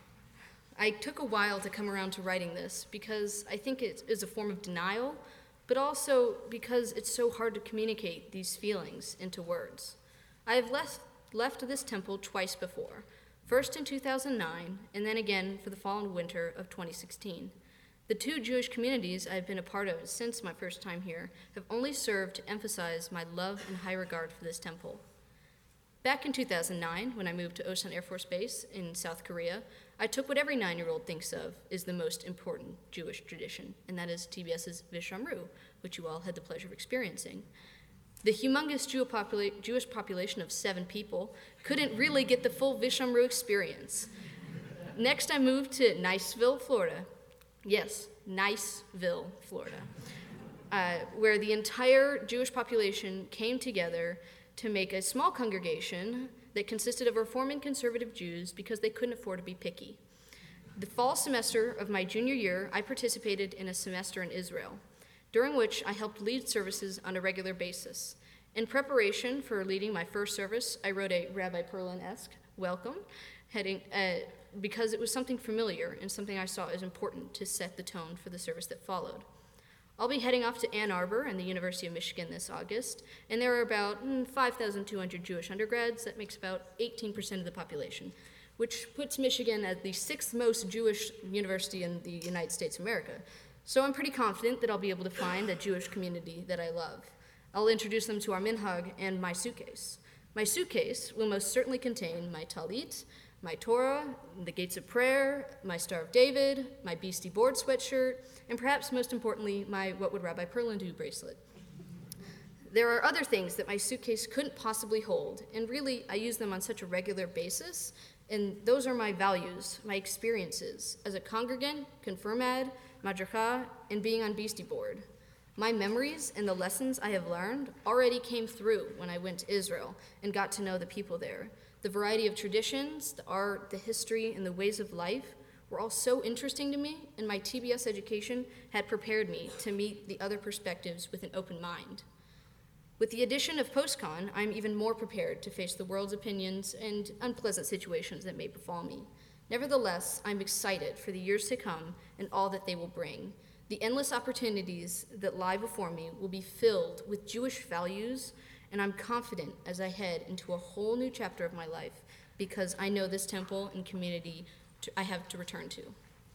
I took a while to come around to writing this because I think it is a form of denial, but also because it's so hard to communicate these feelings into words. I have left this temple twice before. First in 2009, and then again for the fall and winter of 2016. The two Jewish communities I've been a part of since my first time here have only served to emphasize my love and high regard for this temple. Back in 2009, when I moved to Osan Air Force Base in South Korea, I took what every 9-year-old thinks of is the most important Jewish tradition, and that is TBS's Vishamru, which you all had the pleasure of experiencing. The humongous Jewish population of 7 people couldn't really get the full Vishamru experience. Next, I moved to Niceville, Florida. Yes, Niceville, Florida, where the entire Jewish population came together to make a small congregation that consisted of Reform and conservative Jews because they couldn't afford to be picky. The fall semester of my junior year, I participated in a semester in Israel, during which I helped lead services on a regular basis. In preparation for leading my first service, I wrote a Rabbi Perlin-esque welcome heading because it was something familiar and something I saw as important to set the tone for the service that followed. I'll be heading off to Ann Arbor and the University of Michigan this August, and there are about 5,200 Jewish undergrads. That makes about 18% of the population, which puts Michigan at the 6th most Jewish university in the United States of America. So I'm pretty confident that I'll be able to find a Jewish community that I love. I'll introduce them to our minhag and my suitcase. My suitcase will most certainly contain my talit, my Torah, the Gates of Prayer, my Star of David, my Beastie Board sweatshirt, and perhaps most importantly, my What Would Rabbi Perlin Do bracelet. There are other things that my suitcase couldn't possibly hold, and really, I use them on such a regular basis, and those are my values, my experiences as a congregant, confirmad, madrika, and being on Beastie Board. My memories and the lessons I have learned already came through when I went to Israel and got to know the people there. The variety of traditions, the art, the history, and the ways of life were all so interesting to me, and my TBS education had prepared me to meet the other perspectives with an open mind. With the addition of PostCon, I'm even more prepared to face the world's opinions and unpleasant situations that may befall me. Nevertheless, I'm excited for the years to come and all that they will bring. The endless opportunities that lie before me will be filled with Jewish values, and I'm confident as I head into a whole new chapter of my life because I know this temple and community I have to return to.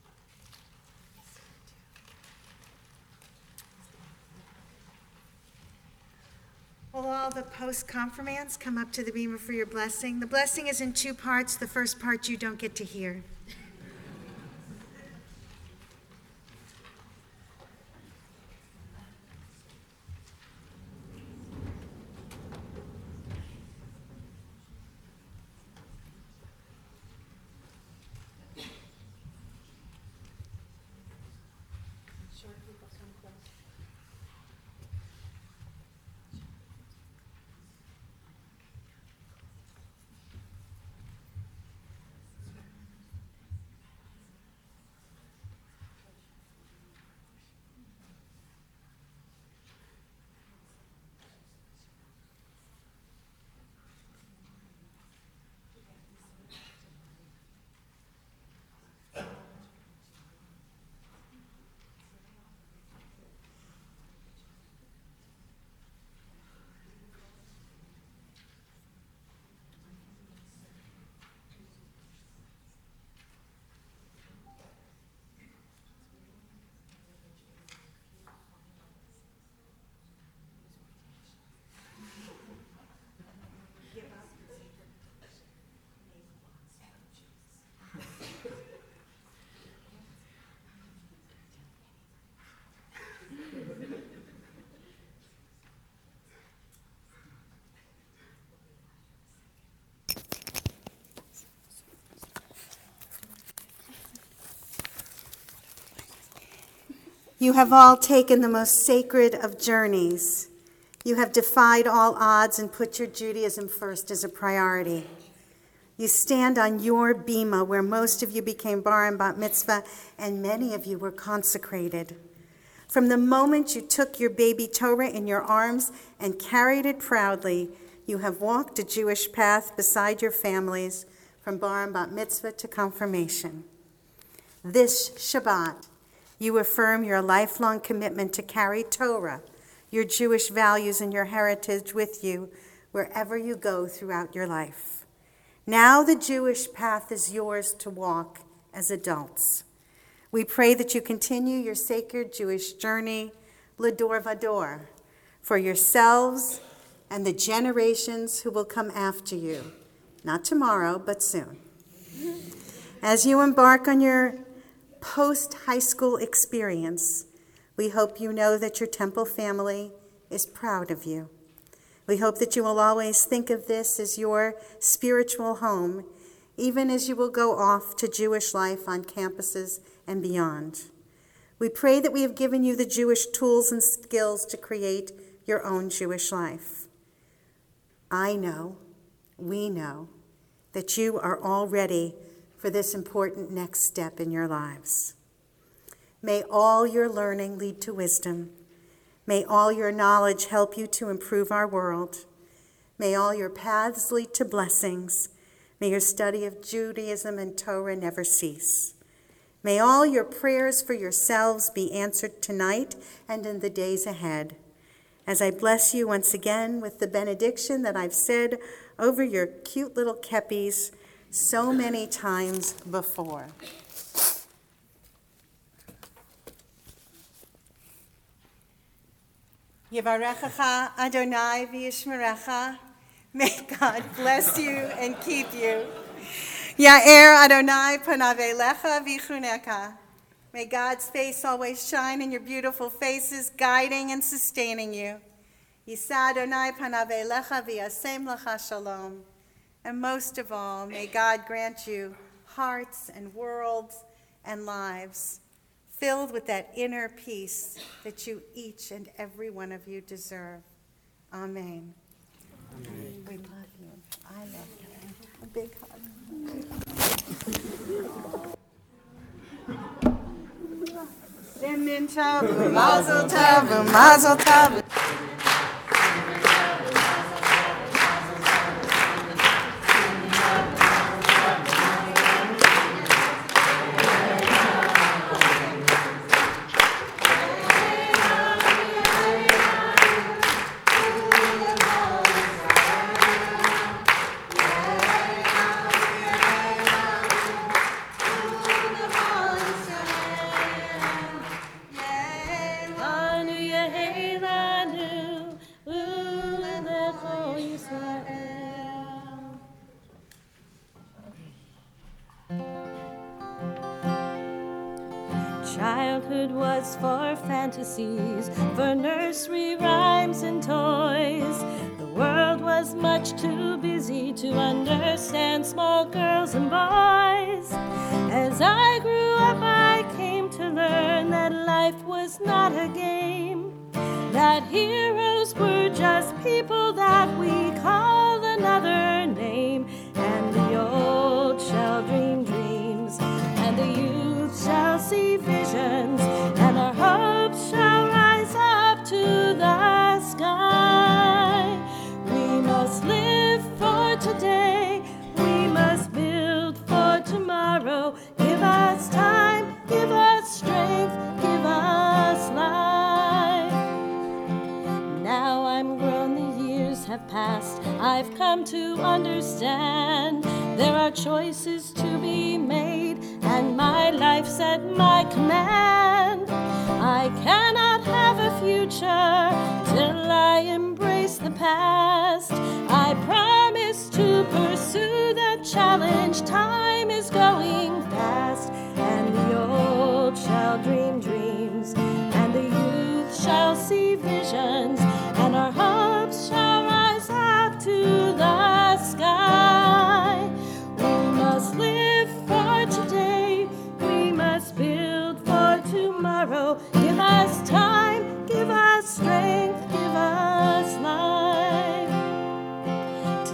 Will all the post-confirmands come up to the bema for your blessing? The blessing is in 2 parts. The first part you don't get to hear. You have all taken the most sacred of journeys. You have defied all odds and put your Judaism first as a priority. You stand on your bima, where most of you became bar and bat mitzvah, and many of you were consecrated. From the moment you took your baby Torah in your arms and carried it proudly, you have walked a Jewish path beside your families, from bar and bat mitzvah to confirmation. This Shabbat, you affirm your lifelong commitment to carry Torah, your Jewish values and your heritage with you wherever you go throughout your life. Now the Jewish path is yours to walk as adults. We pray that you continue your sacred Jewish journey, L'dor Vador, for yourselves and the generations who will come after you, not tomorrow, but soon. As you embark on your post-high school experience, we hope you know that your Temple family is proud of you. We hope that you will always think of this as your spiritual home, even as you will go off to Jewish life on campuses and beyond. We pray that we have given you the Jewish tools and skills to create your own Jewish life. I know, we know, that you are all ready for this important next step in your lives. May all your learning lead to wisdom. May all your knowledge help you to improve our world. May all your paths lead to blessings. May your study of Judaism and Torah never cease. May all your prayers for yourselves be answered tonight and in the days ahead. As I bless you once again with the benediction that I've said over your cute little kepis so many times before. Yevarechecha Adonai v'yishmerecha. May God bless you and keep you. Ya'er Adonai panav elecha v'chuneka. May God's face always shine in your beautiful faces, guiding and sustaining you. Yisa Adonai panav elecha v'yasem lecha shalom. And most of all, may God grant you hearts and worlds and lives filled with that inner peace that you, each and every one of you, deserve. Amen. Amen. We love you. I love you. A big hug. Simin tov, mazel tov, mazel tov. Childhood was for fantasies, for nursery rhymes and toys. The world was much too busy to understand small girls and boys. As I grew up, I came to learn that life was not a game, that heroes were just people that we called another name. And the old shall dream dreams, and the youth shall see visions, and our hopes shall rise up to the sky. We must live for today, we must build for tomorrow. Give us time, give us strength, give us life. Now I'm grown, the years have passed, I've come to understand there are choices to be made, and my life's at my command. I cannot have a future till I embrace the past. I promise to pursue the challenge, time is going fast. And the old shall dream dreams, and the youth shall see visions, and our hopes shall rise up to the sky. We must live for today, we must build for tomorrow. Give us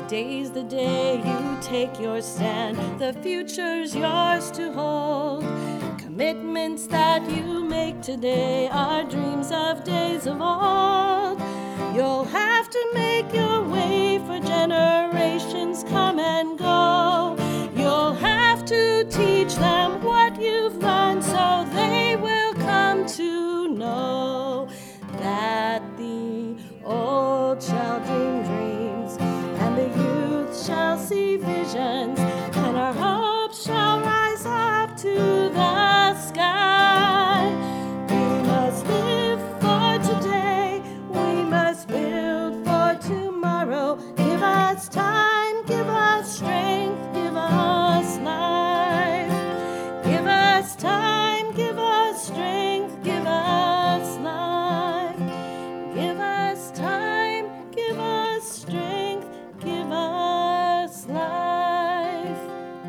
Today's the day you take your stand. The future's yours to hold. Commitments that you make today are dreams of days of old. You'll have to make your way for generations come and go. You'll have to teach them what you've learned so they will come to know that the old shall dream dreams and the youth shall see visions and our hopes shall rise up to the sky. We must live for today, we must build for tomorrow. Give us time, give us strength, give us life. Give us time, give us strength, give us life. Give us time, give us strength, give us life.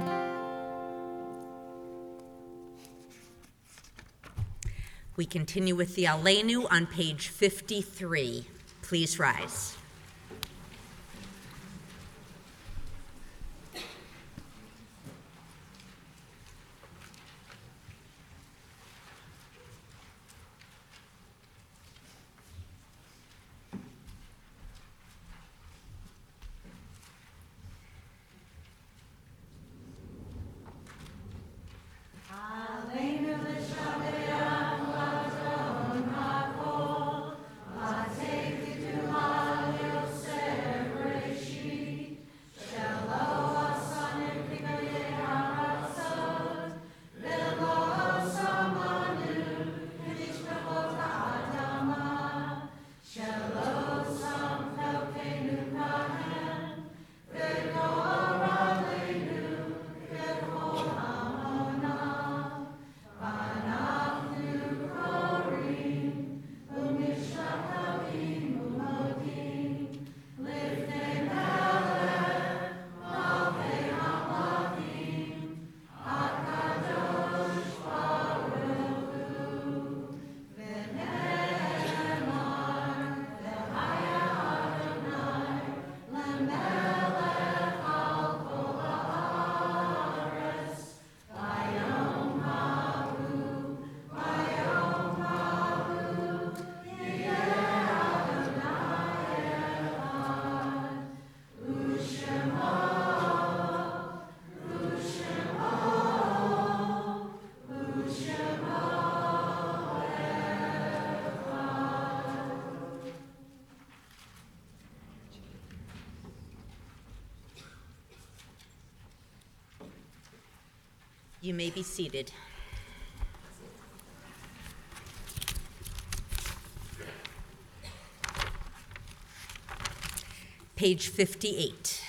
We continue with the Aleinu on page 53. Please rise. You may be seated. Page 58.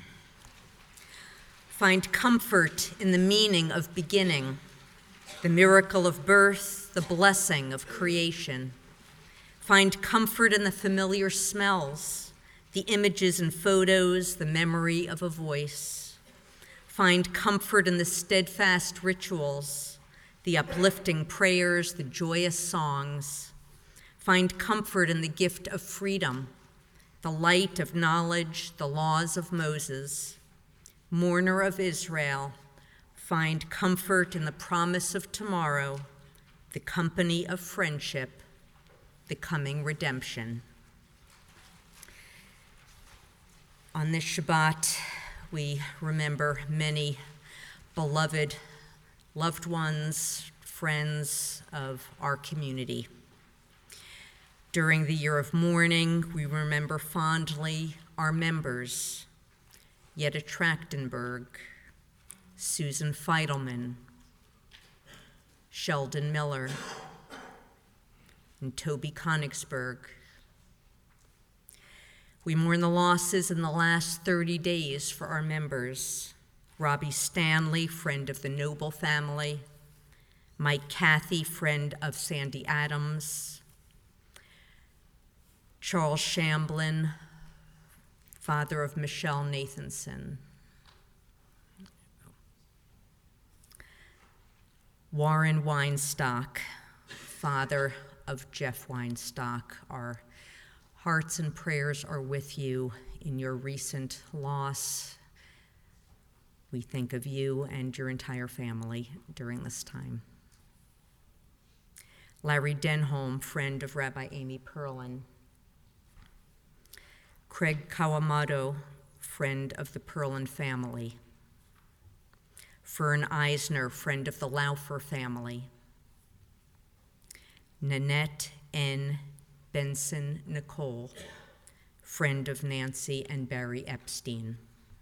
Find comfort in the meaning of beginning, the miracle of birth, the blessing of creation. Find comfort in the familiar smells, the images and photos, the memory of a voice. Find comfort in the steadfast rituals, the uplifting prayers, the joyous songs. Find comfort in the gift of freedom, the light of knowledge, the laws of Moses. Mourner of Israel, find comfort in the promise of tomorrow, the company of friendship, the coming redemption. On this Shabbat, we remember many beloved loved ones, friends of our community. During the year of mourning, we remember fondly our members, Yetta Trachtenberg, Susan Feidelman, Sheldon Miller, and Toby Konigsberg. We mourn the losses in the last 30 days for our members. Robbie Stanley, friend of the Noble family. Mike Cathy, friend of Sandy Adams. Charles Shamblin, father of Michelle Nathanson. Warren Weinstock, father of Jeff Weinstock. Our hearts and prayers are with you in your recent loss. We think of you and your entire family during this time. Larry Denholm, friend of Rabbi Amy Perlin. Craig Kawamoto, friend of the Perlin family. Fern Eisner, friend of the Laufer family. Nanette N. Benson Nicole, friend of Nancy and Barry Epstein.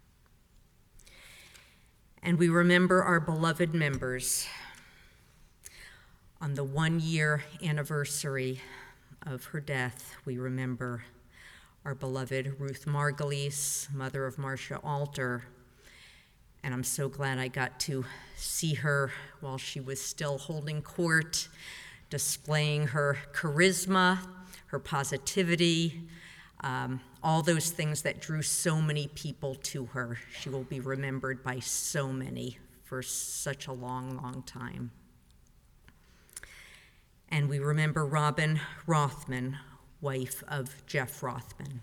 And we remember our beloved members. On the 1-year anniversary of her death, we remember our beloved Ruth Margulies, mother of Marcia Alter. And I'm so glad I got to see her while she was still holding court, displaying her charisma, her positivity, all those things that drew so many people to her. She will be remembered by so many for such a long, long time. And we remember Robin Rothman, wife of Jeff Rothman.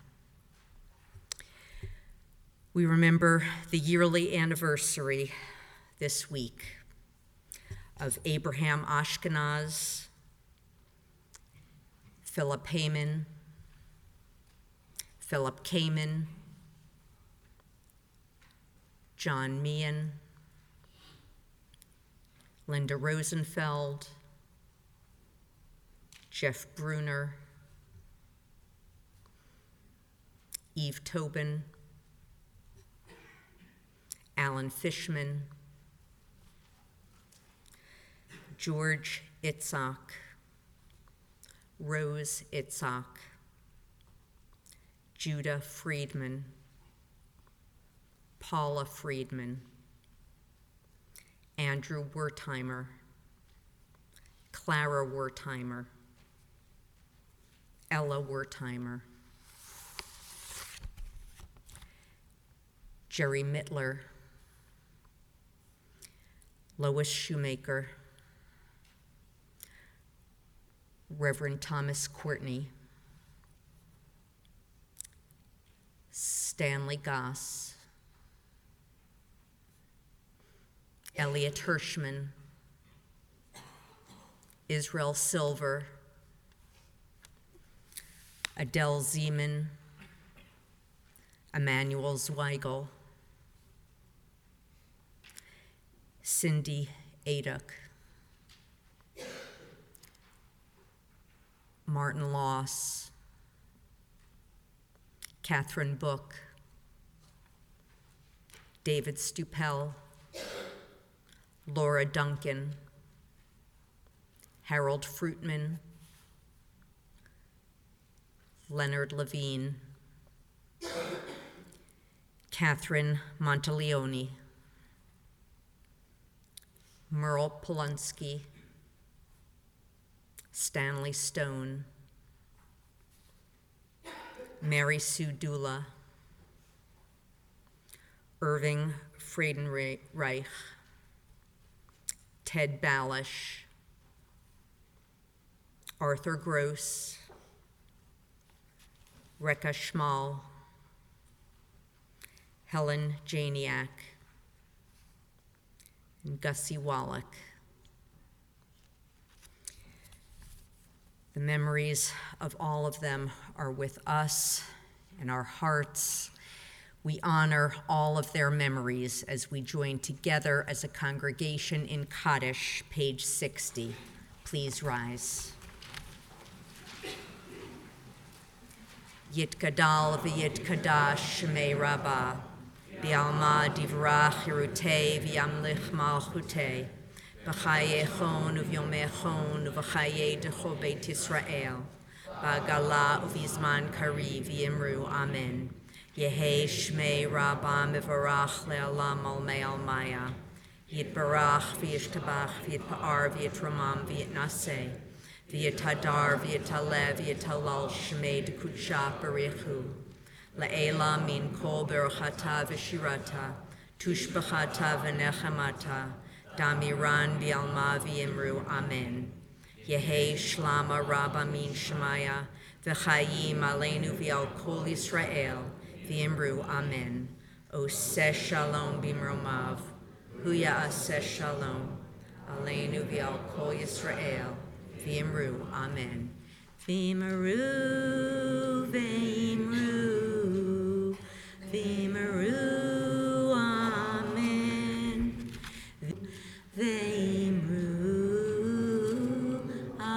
We remember the yearly anniversary this week of Abraham Ashkenaz, Philip Heyman, Philip Kamen, John Meehan, Linda Rosenfeld, Jeff Bruner, Eve Tobin, Alan Fishman, George Itzhak, Rose Itzhak, Judah Friedman, Paula Friedman, Andrew Wertheimer, Clara Wertheimer, Ella Wertheimer, Jerry Mittler, Lois Shoemaker, Reverend Thomas Courtney, Stanley Goss, Elliot Hirschman, Israel Silver, Adele Zeman, Emmanuel Zweigel, Cindy Aduk, Martin Loss, Catherine Book, David Stupel, Laura Duncan, Harold Fruitman, Leonard Levine, Catherine Monteleone, Merle Polunsky, Stanley Stone, Mary Sue Dula, Irving Friedenreich, Ted Balish, Arthur Gross, Rekha Schmal, Helen Janiak, and Gussie Wallach. The memories of all of them are with us in our hearts. We honor all of their memories as we join together as a congregation in Kaddish, page 60. Please rise. Yitgadal v'yitkadash shmei Rabbah, Bialma divrach hirutei v'yamlich malchutei, B'chaye chon uvyomei chon uv'chaye decho beit Yisrael, Ba'gala uvizman kari v'yimru amen. Yehei shmei Rabbah mivarach le'alam almei almaya, Yitbarach v'yishtabach v'yitpa'ar v'yitramam v'yitnaseh, V'yitadar v'yitalev v'yitalal shmei d'kudsha barichu, La'ela min kol beruchata v'shirata, tushbachata v'nechemata, Damiran v'yalma v'yimru amen. Yehei shlama rabba min shemaya, v'chayim aleinu v'yal kol Yisrael, v'imru amen. Oseh shalom bimromav, hu ya'aseh shalom, aleinu v'al kol Yisrael, v'imru amen. V'imru, v'imru, v'imru amen. V'imru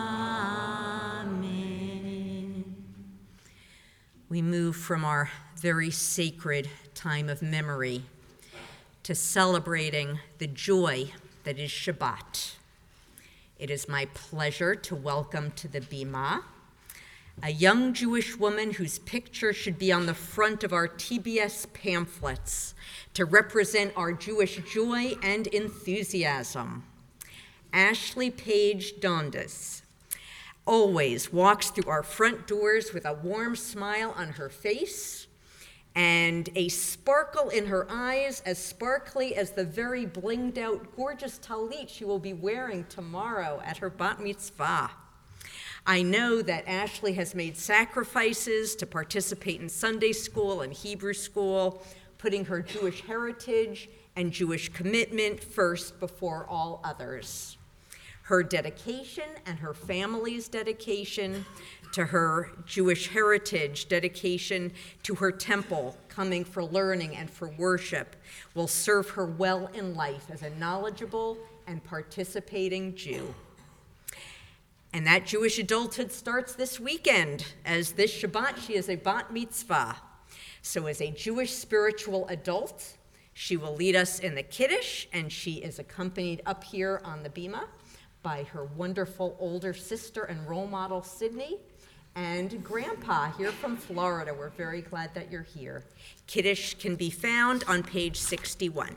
amen. We move from our very sacred time of memory to celebrating the joy that is Shabbat. It is my pleasure to welcome to the Bima a young Jewish woman whose picture should be on the front of our TBS pamphlets to represent our Jewish joy and enthusiasm. Ashley Page Dondas always walks through our front doors with a warm smile on her face and a sparkle in her eyes as sparkly as the very blinged out gorgeous talit she will be wearing tomorrow at her bat mitzvah. I know that Ashley has made sacrifices to participate in Sunday school and Hebrew school, putting her Jewish heritage and Jewish commitment first before all others. Her dedication and her family's dedication to her Jewish heritage, dedication to her temple, coming for learning and for worship, will serve her well in life as a knowledgeable and participating Jew. And that Jewish adulthood starts this weekend. As this Shabbat, she is a bat mitzvah. So as a Jewish spiritual adult, she will lead us in the Kiddush, and she is accompanied up here on the Bima by her wonderful older sister and role model, Sydney, and Grandpa here from Florida. We're very glad that you're here. Kiddush can be found on page 61.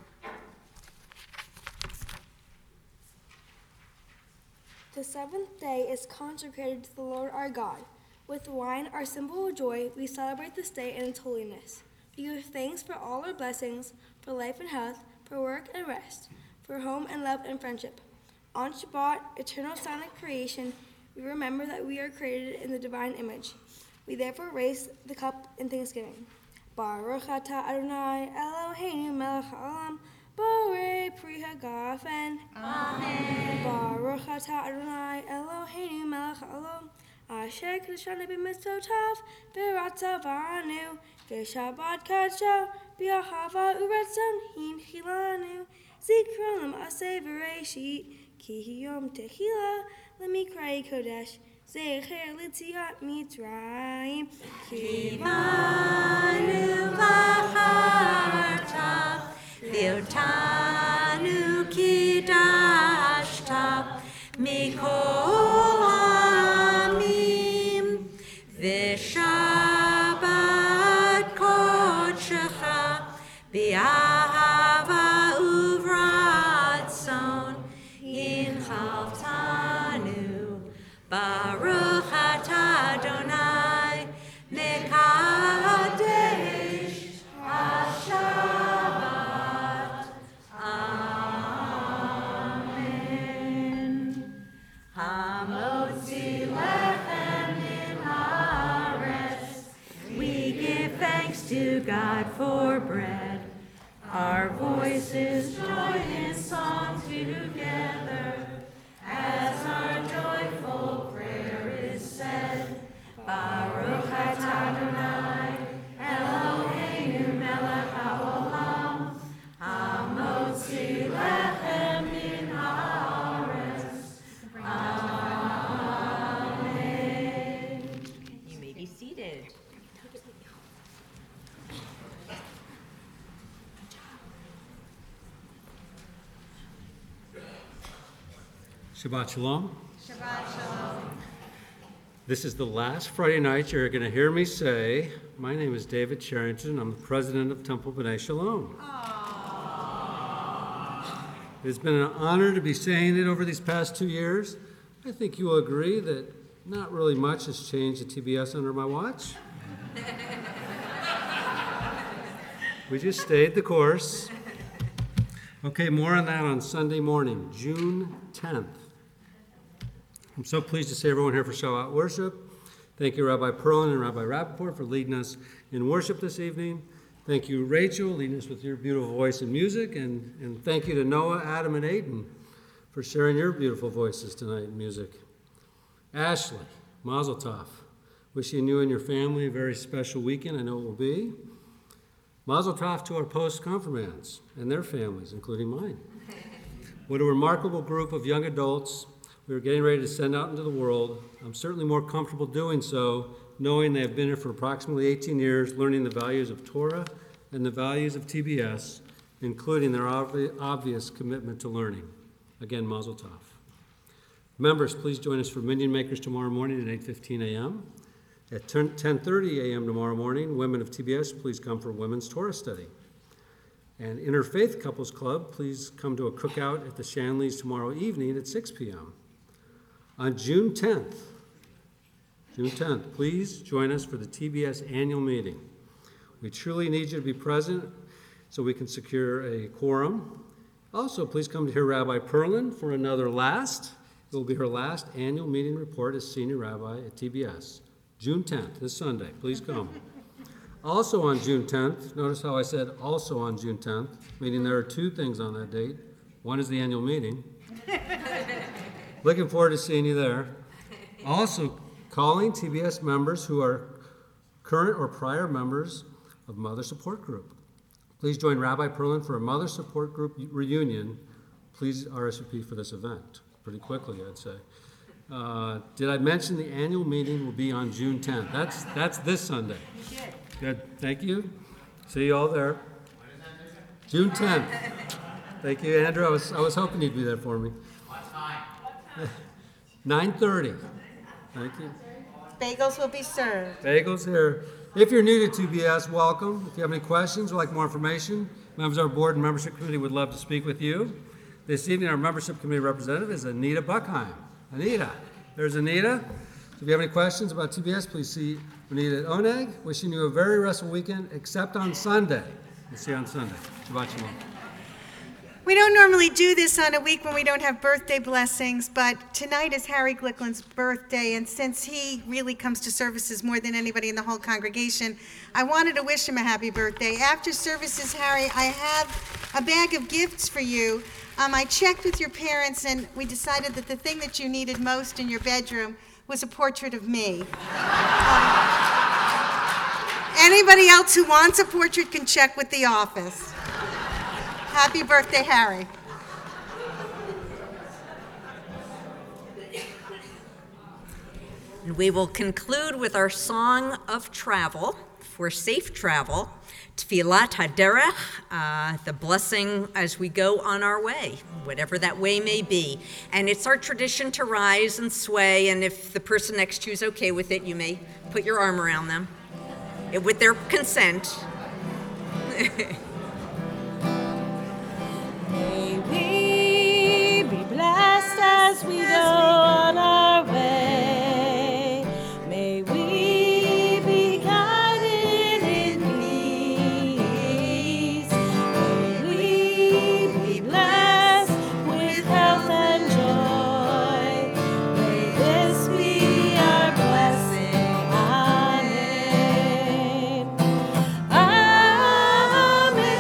The seventh day is consecrated to the Lord our God. With wine, our symbol of joy, we celebrate this day in its holiness. We give thanks for all our blessings, for life and health, for work and rest, for home and love and friendship. On Shabbat, eternal sign of creation, we remember that we are created in the divine image. We therefore raise the cup in thanksgiving. Baruch atah Adonai Eloheinu melech haolam, borei pri hagafen. Amen. Baruch atah Adonai Eloheinu melech haolam, asher kedeshanu b'mitzvotav v'ratzavanu v'shabbat kadsho b'ahava u'ratzon hinchilanu zikron l'maaseh v'reishit ki yom tehila l'mikrei kodesh zecher l'tziat mitzrayim Kivanu v'charta v'otanu kidashta mikol hamim v'shabbat kodshecha b'ahava uvratzon inchaltanu Baruch atah Adonai mekadesh hashabbat. Amen. Hamotzi lechem min haaretz. We give thanks to God for bread. Our voices join in song together as our joyful prayer is said. Baruch atah Adonai Eloheinu melech haolam, hamotzi lechem min haaretz. Amen. You may be seated. Shabbat Shalom. Shabbat Shalom. This is the last Friday night you're going to hear me say, my name is David Sherrington. I'm the president of Temple B'nai Shalom. It's been an honor to be saying it over these past 2 years. I think you will agree that not really much has changed at TBS under my watch. We just stayed the course. Okay, more on that on Sunday morning, June 10th. I'm so pleased to see everyone here for Shabbat worship. Thank you, Rabbi Perlin and Rabbi Rappaport, for leading us in worship this evening. Thank you, Rachel, leading us with your beautiful voice and music. And thank you to Noah, Adam, and Aiden for sharing your beautiful voices tonight in music. Ashley, Mazel Tov. Wishing you and your family a very special weekend. I know it will be. Mazel Tov to our post-confirmands and their families, including mine. What a remarkable group of young adults we are getting ready to send out into the world. I'm certainly more comfortable doing so, knowing they have been here for approximately 18 years, learning the values of Torah and the values of TBS, including their obvious commitment to learning. Again, Mazel Tov. Members, please join us for Minyan Makers tomorrow morning at 8:15 a.m. At 10:30 a.m. tomorrow morning, women of TBS, please come for Women's Torah Study. And Interfaith Couples Club, please come to a cookout at the Shanleys tomorrow evening at 6 p.m. On June 10th, please join us for the TBS annual meeting. We truly need you to be present so we can secure a quorum. Also, please come to hear Rabbi Perlin for it will be her last annual meeting report as senior rabbi at TBS. June 10th, this Sunday. Please come. Also on June 10th, notice how I said also on June 10th, meaning there are two things on that date. One is the annual meeting. Looking forward to seeing you there. Also, calling TBS members who are current or prior members of Mother Support Group. Please join Rabbi Perlin for a Mother Support Group reunion. Please RSVP for this event. Pretty quickly, I'd say. Did I mention the annual meeting will be on June 10th? That's this Sunday. Good. Thank you. See you all there. June 10th. Thank you, Andrew. I was hoping you'd be there for me. What time? 9:30. Thank you. Bagels will be served. Bagels here. If you're new to TBS, welcome. If you have any questions or like more information, members of our board and membership committee would love to speak with you. This evening, our membership committee representative is Anita Buckheim. Anita. There's Anita. So if you have any questions about TBS, please see Anita at Oneg. Wishing you a very restful weekend, except on Sunday. We'll see you on Sunday. Shabbat Shalom. We don't normally do this on a week when we don't have birthday blessings, but tonight is Harry Glickland's birthday, and since he really comes to services more than anybody in the whole congregation, I wanted to wish him a happy birthday. After services, Harry, I have a bag of gifts for you. I checked with your parents, and we decided that the thing that you needed most in your bedroom was a portrait of me. Anybody else who wants a portrait can check with the office. Happy birthday, Harry. And we will conclude with our song of travel, for safe travel, Tfilat HaDerech, the blessing as we go on our way, whatever that way may be. And it's our tradition to rise and sway, and if the person next to you is okay with it, you may put your arm around them, with their consent. May we be blessed as we go on our way. May we be guided in peace. May we be blessed with health and joy. May this be our blessing. Amen. Amen.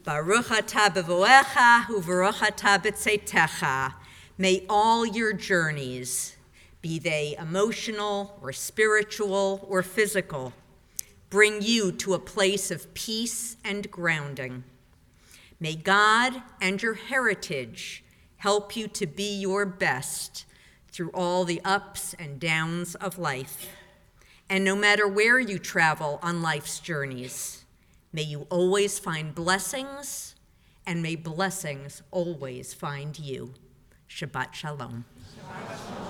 Baruch atah b'voecha u'baruch atah b'tzeitecha. May all your journeys, be they emotional or spiritual or physical, bring you to a place of peace and grounding. May God and your heritage help you to be your best through all the ups and downs of life. And no matter where you travel on life's journeys, may you always find blessings, and may blessings always find you. Shabbat Shalom. Shabbat Shalom.